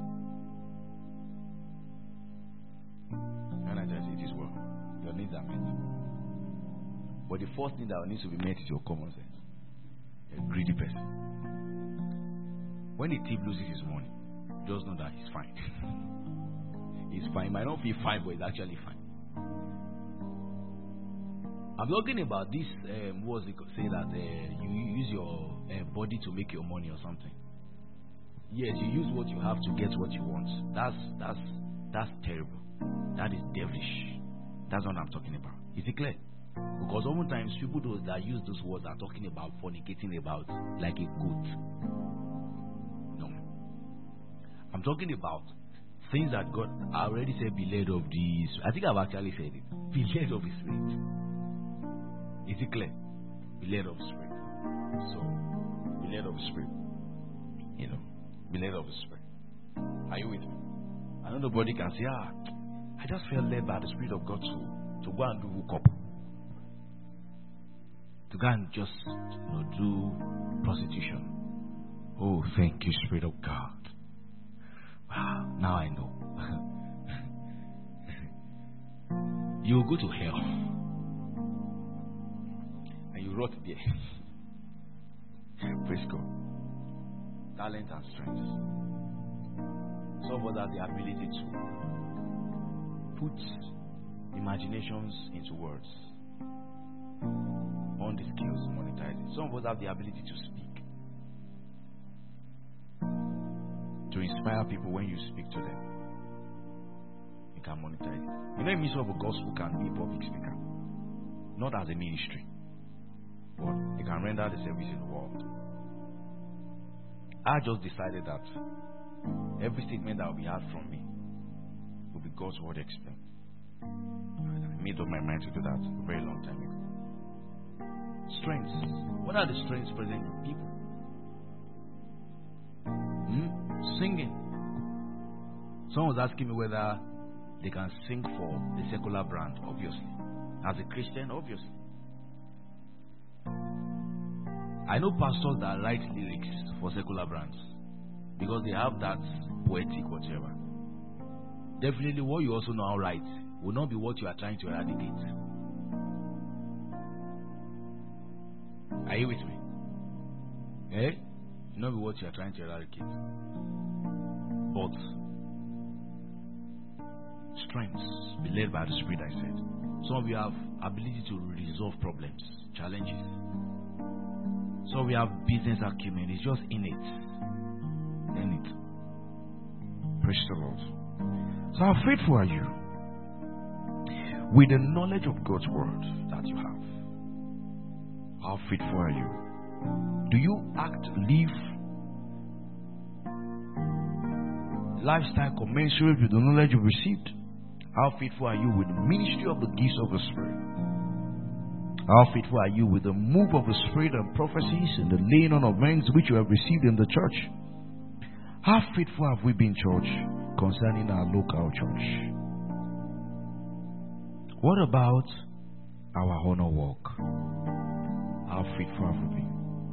And I just, it is well. Your needs are met. But the first thing that needs to be met is your common sense. A greedy person. When a thief loses his money, just know that he's fine. He's fine. He might not feel fine, but he's actually fine. I'm talking about this, words say that you use your body to make your money or something. Yes, you use what you have to get what you want. That's terrible. That is devilish. That's what I'm talking about. Is it clear? Because oftentimes people that use those words are talking about fornicating about like a goat. No. I'm talking about things that God, I already said, be led of these. I think I've actually said it. Be led of His Spirit. Is it clear? Be led of the Spirit. So, be led of the Spirit. You know, be led of the Spirit. Are you with me? I know nobody can say, I just felt led by the Spirit of God to go and do hookup. To go and just, do prostitution. Oh, thank you, Spirit of God. Wow, now I know. You will go to hell. And you rot there. Praise God. Talent and strength. Some of us have the ability to put imaginations into words. On the skills, monetizing. Some of us have the ability to speak. To inspire people when you speak to them. You can monetize it. You know, a minister of the gospel can be a public speaker. Not as a ministry. But you can render the service in the world. I just decided that every statement that will be heard from me will be God's word explained. I made up my mind to do that a very long time ago. Strengths. What are the strengths present in people? Singing. Someone was asking me whether they can sing for the secular brand, obviously. As a Christian, obviously. I know pastors that write lyrics for secular brands because they have that poetic whatever. Definitely what you also know how to write will not be what you are trying to eradicate. Are you with me? Eh? Will not be what you are trying to eradicate. But strengths, be led by the Spirit, I said. Some of you have ability to resolve problems, challenges. Some of you have business acumen. It's just innate. Praise the Lord. So how faithful are you? With the knowledge of God's word that you have. How faithful are you? Do you live lifestyle commensurate with the knowledge you've received? How faithful are you with the ministry of the gifts of the Spirit? How faithful are you with the move of the Spirit and prophecies and the laying on of hands which you have received in the church? How faithful have we been, church, concerning our local church? What about our honor walk? How faithful have we been?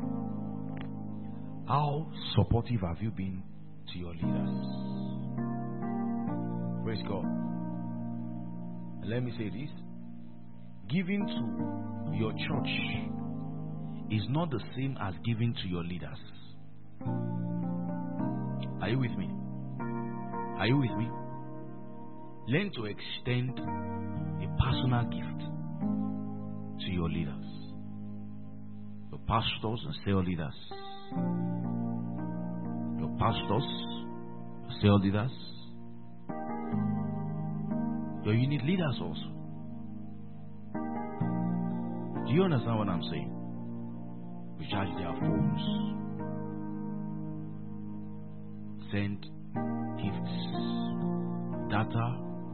How supportive have you been to your leaders? Praise God. And let me say this. Giving to your church is not the same as giving to your leaders. Are you with me? Are you with me? Learn to extend a personal gift to your leaders. Your pastors and cell leaders. Your pastors, your cell leaders. Your unit leaders also. Do you understand what I'm saying? Recharge their phones. Send gifts. Data.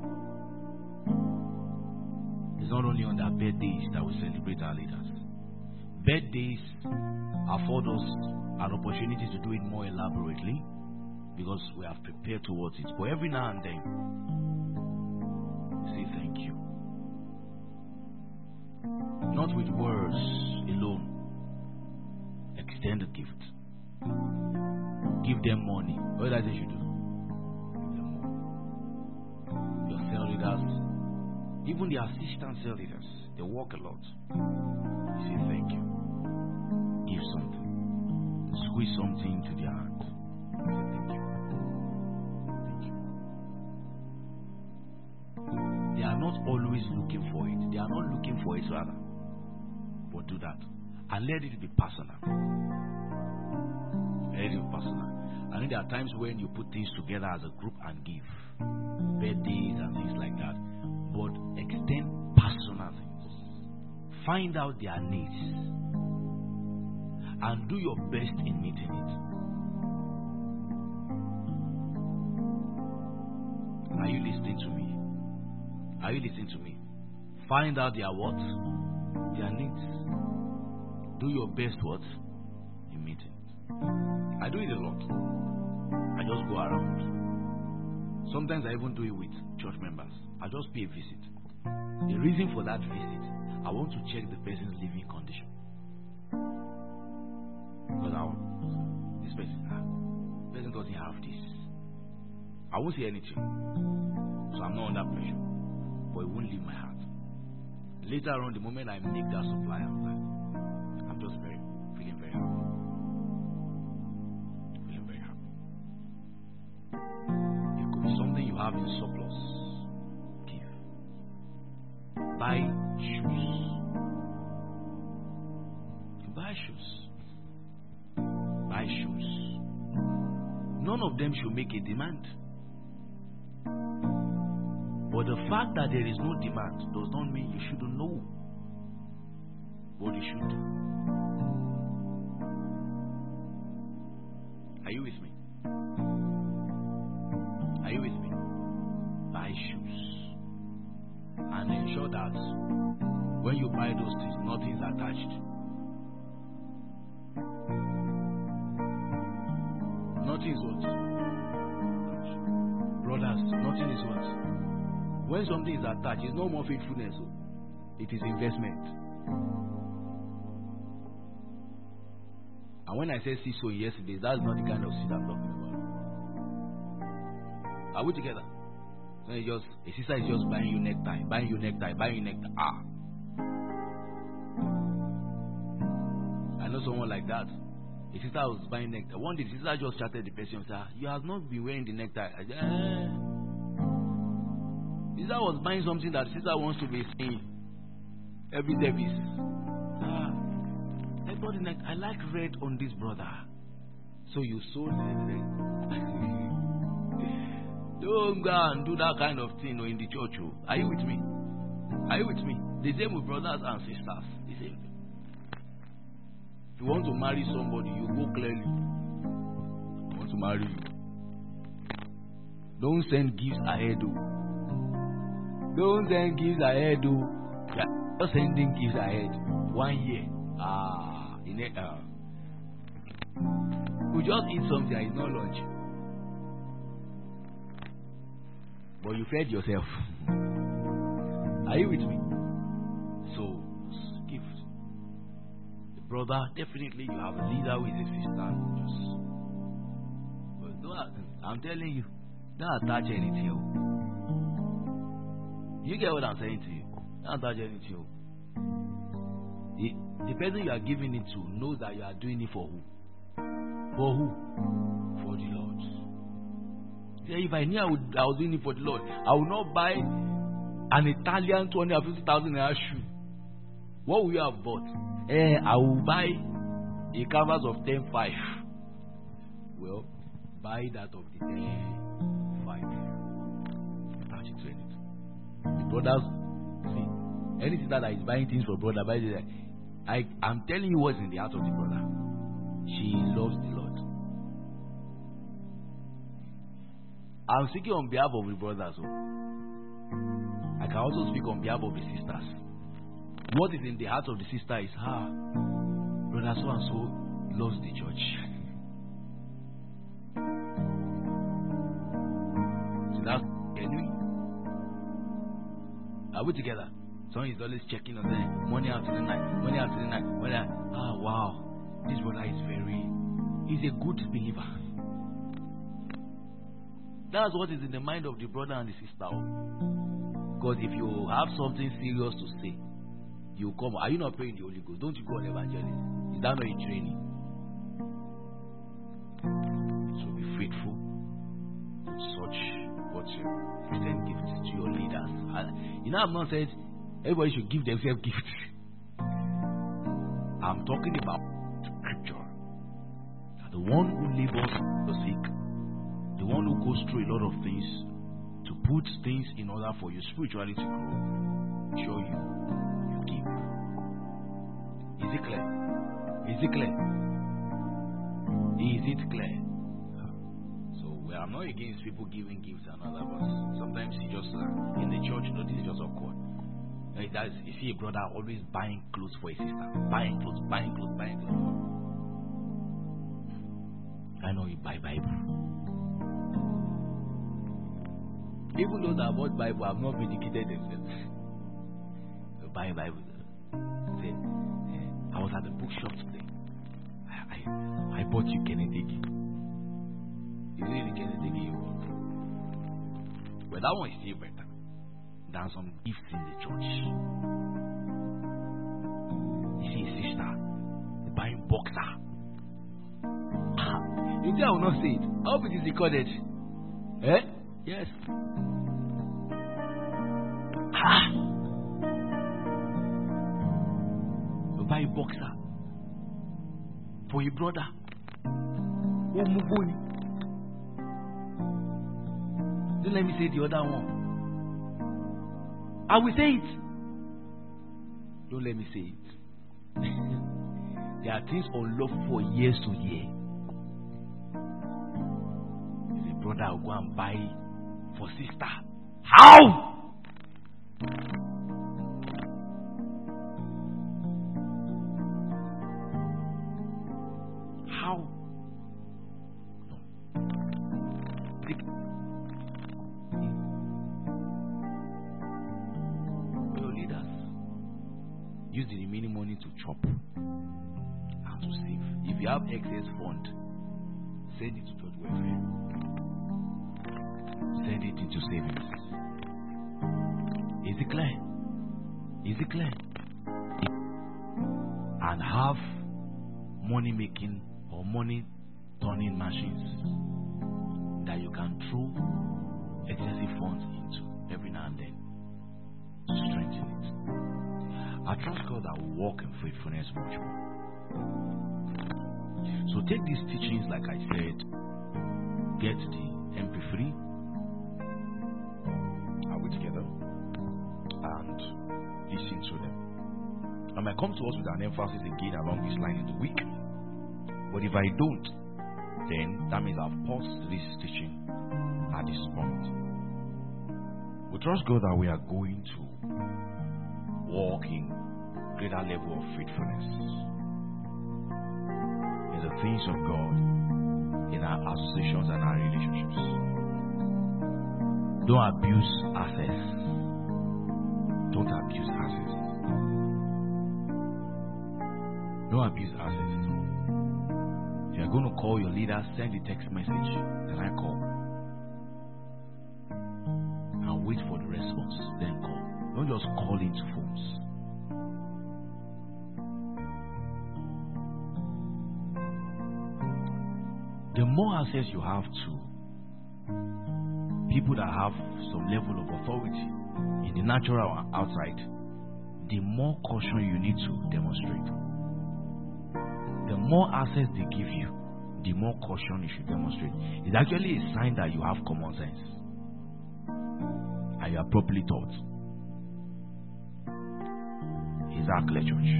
It's not only on their birthdays that we celebrate our leaders. Birthdays afford us an opportunity to do it more elaborately because we have prepared towards it. But every now and then, say thank you. Not with words alone. Extend the gift. Give them money. What does it you do? Give them money. Your cell leaders, even the assistant cell leaders, they work a lot. You say thank you. Give something. Squeeze something into their hand. Say thank you. Thank you. They are not always looking for it. They are not looking for it rather. But do that. And let it be personal. Let it be personal. I know there are times when you put things together as a group and give. Birthdays and things like that. But extend personal things. Find out their needs. And do your best in meeting it. Are you listening to me? Are you listening to me? Find out their what? Their needs. Do your best what? In meetings. I do it a lot. I just go around. Sometimes I even do it with church members. I just pay a visit. The reason for that visit, I want to check the person's living condition. Because this person doesn't have this. I won't say anything. So I'm not under pressure. But it won't leave my heart. Later on, the moment I make that supply, I'm just feeling very happy. Feeling very happy. It could be something you have in surplus. Give. Buy shoes. Buy shoes. Buy shoes. None of them should make a demand. But the fact that there is no demand does not mean you shouldn't know what you should do. Are you with me? Are you with me? Buy shoes. And ensure that when you buy those things, nothing's attached. Nothing is what? Brothers, nothing is what? When something is attached, it's no more faithfulness. It is investment. And when I said see so yesterday, that's not the kind of seed I'm talking about. Are we together? So a sister is just buying you necktie, buying you necktie, buying you necktie. I know someone like that. A sister was buying necktie. One day, the sister just chatted the person and said, "You have not been wearing the necktie." I said, Sister was buying something that sister wants to be seeing every service. I bought the neck. I like red on this brother. So you sold it. Don't go and do that kind of thing in the church. Are you with me? Are you with me? The same with brothers and sisters. The same thing. If you want to marry somebody, you go clearly. I want to marry you. Don't send gifts ahead. Don't send gifts ahead, Yeah, just sending gifts ahead. 1 year. We just eat something and it's not lunch. But you fed yourself. Are you with me? So, gift. The brother, definitely you have a leader with a sister. I'm telling you, don't attach anything. You get what I'm saying to you? Don't touch anything. The person you are giving it to knows that you are doing it for who? For who? For the Lord. If I knew I was doing it for the Lord, I would not buy an Italian 250,000 naira shoe. What would you have bought? I will buy a canvas of 10.5. Well, buy that of the 10.5. Attach it to anything. The brothers, see, any sister that is buying things for brother, buy it. I'm telling you what's in the heart of the brother. She loves the Lord. I'm speaking on behalf of the brothers. I can also speak on behalf of the sisters. What is in the heart of the sister is brother so and so loves the church. So that's genuine. Are we together? Someone is always checking on them. Money after the night. Wow. This brother is he's a good believer. That's what is in the mind of the brother and the sister. Because if you have something serious to say, you come. Are you not praying the Holy Ghost? Don't you go on evangelism? Is that not a training? So be faithful to such Christian gifts to your leaders. I'm not saying everybody should give themselves gifts. I'm talking about scripture. That the one who labors the sick, the one who goes through a lot of things to put things in order for your spirituality to grow, show you give. Is it clear? Is it clear? Is it clear? So I'm not against people giving gifts and all that, but sometimes you just in the church, this is just awkward. That's, you see a brother always buying clothes for his sister. Buying clothes. I know you buy Bible. Even those that bought Bible have not vindicated themselves. They buy Bible. Say, I was at the bookshop today. I bought you Kennedy. Is it really Kennedy you bought? But that one is still better than some gifts in the church. You see a sister buying boxer. You think I will not say it? I hope it is recorded. Eh? Yes. You buy a boxer for your brother. Oh, Mugoni. Don't let me say the other one. I will say it. Don't let me say it. There are things unlawful for years to year. If a brother will go and buy for sister, how? How? No. Your leaders use the remaining money to chop and to save. If you have excess fund, send it to church welfare. Send it into savings. Is it clear? Is it clear? And have money making or money turning machines that you can throw excessive funds into every now and then to strengthen it. I trust God that will walk in faithfulness much more. So take these teachings, like I said, get the MP3. Are we together? And listen to them. I might come to us with an emphasis again along this line in the week. But if I don't, then that means I've paused this teaching at this point. We trust God that we are going to walk in greater level of faithfulness in the things of God, in our associations and our relationships. Don't abuse access. Don't abuse access. Don't abuse access. If you are going to call your leader, send a text message, then I call. And wait for the response, then call. Don't just call into phones. The more access you have to people that have some level of authority in the natural and outside, the more caution you need to demonstrate. The more access they give you, the more caution you should demonstrate. It's actually a sign that you have common sense and you are properly taught. Is that clear, church?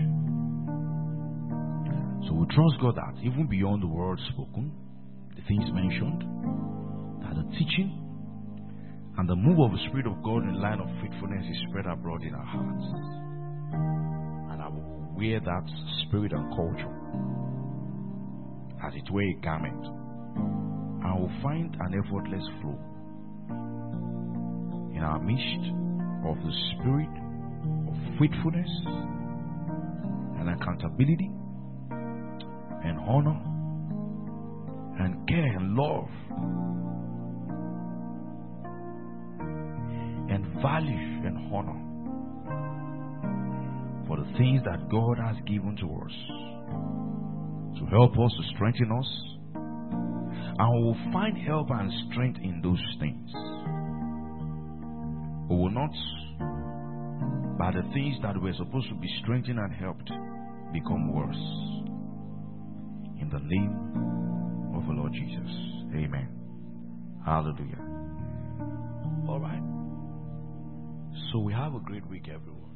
So we trust God that even beyond the words spoken, the things mentioned, that the teaching and the move of the Spirit of God in the line of faithfulness is spread abroad in our hearts. And I will wear that spirit and culture as it were a garment. And I will find an effortless flow in our midst of the spirit of faithfulness and accountability and honor and care and love and value and honor for the things that God has given to us to help us, to strengthen us, and we will find help and strength in those things. We will not, by the things that we're supposed to be strengthened and helped, become worse. In the name of the Lord Jesus. Amen. Hallelujah. All right. So we have a great week, everyone.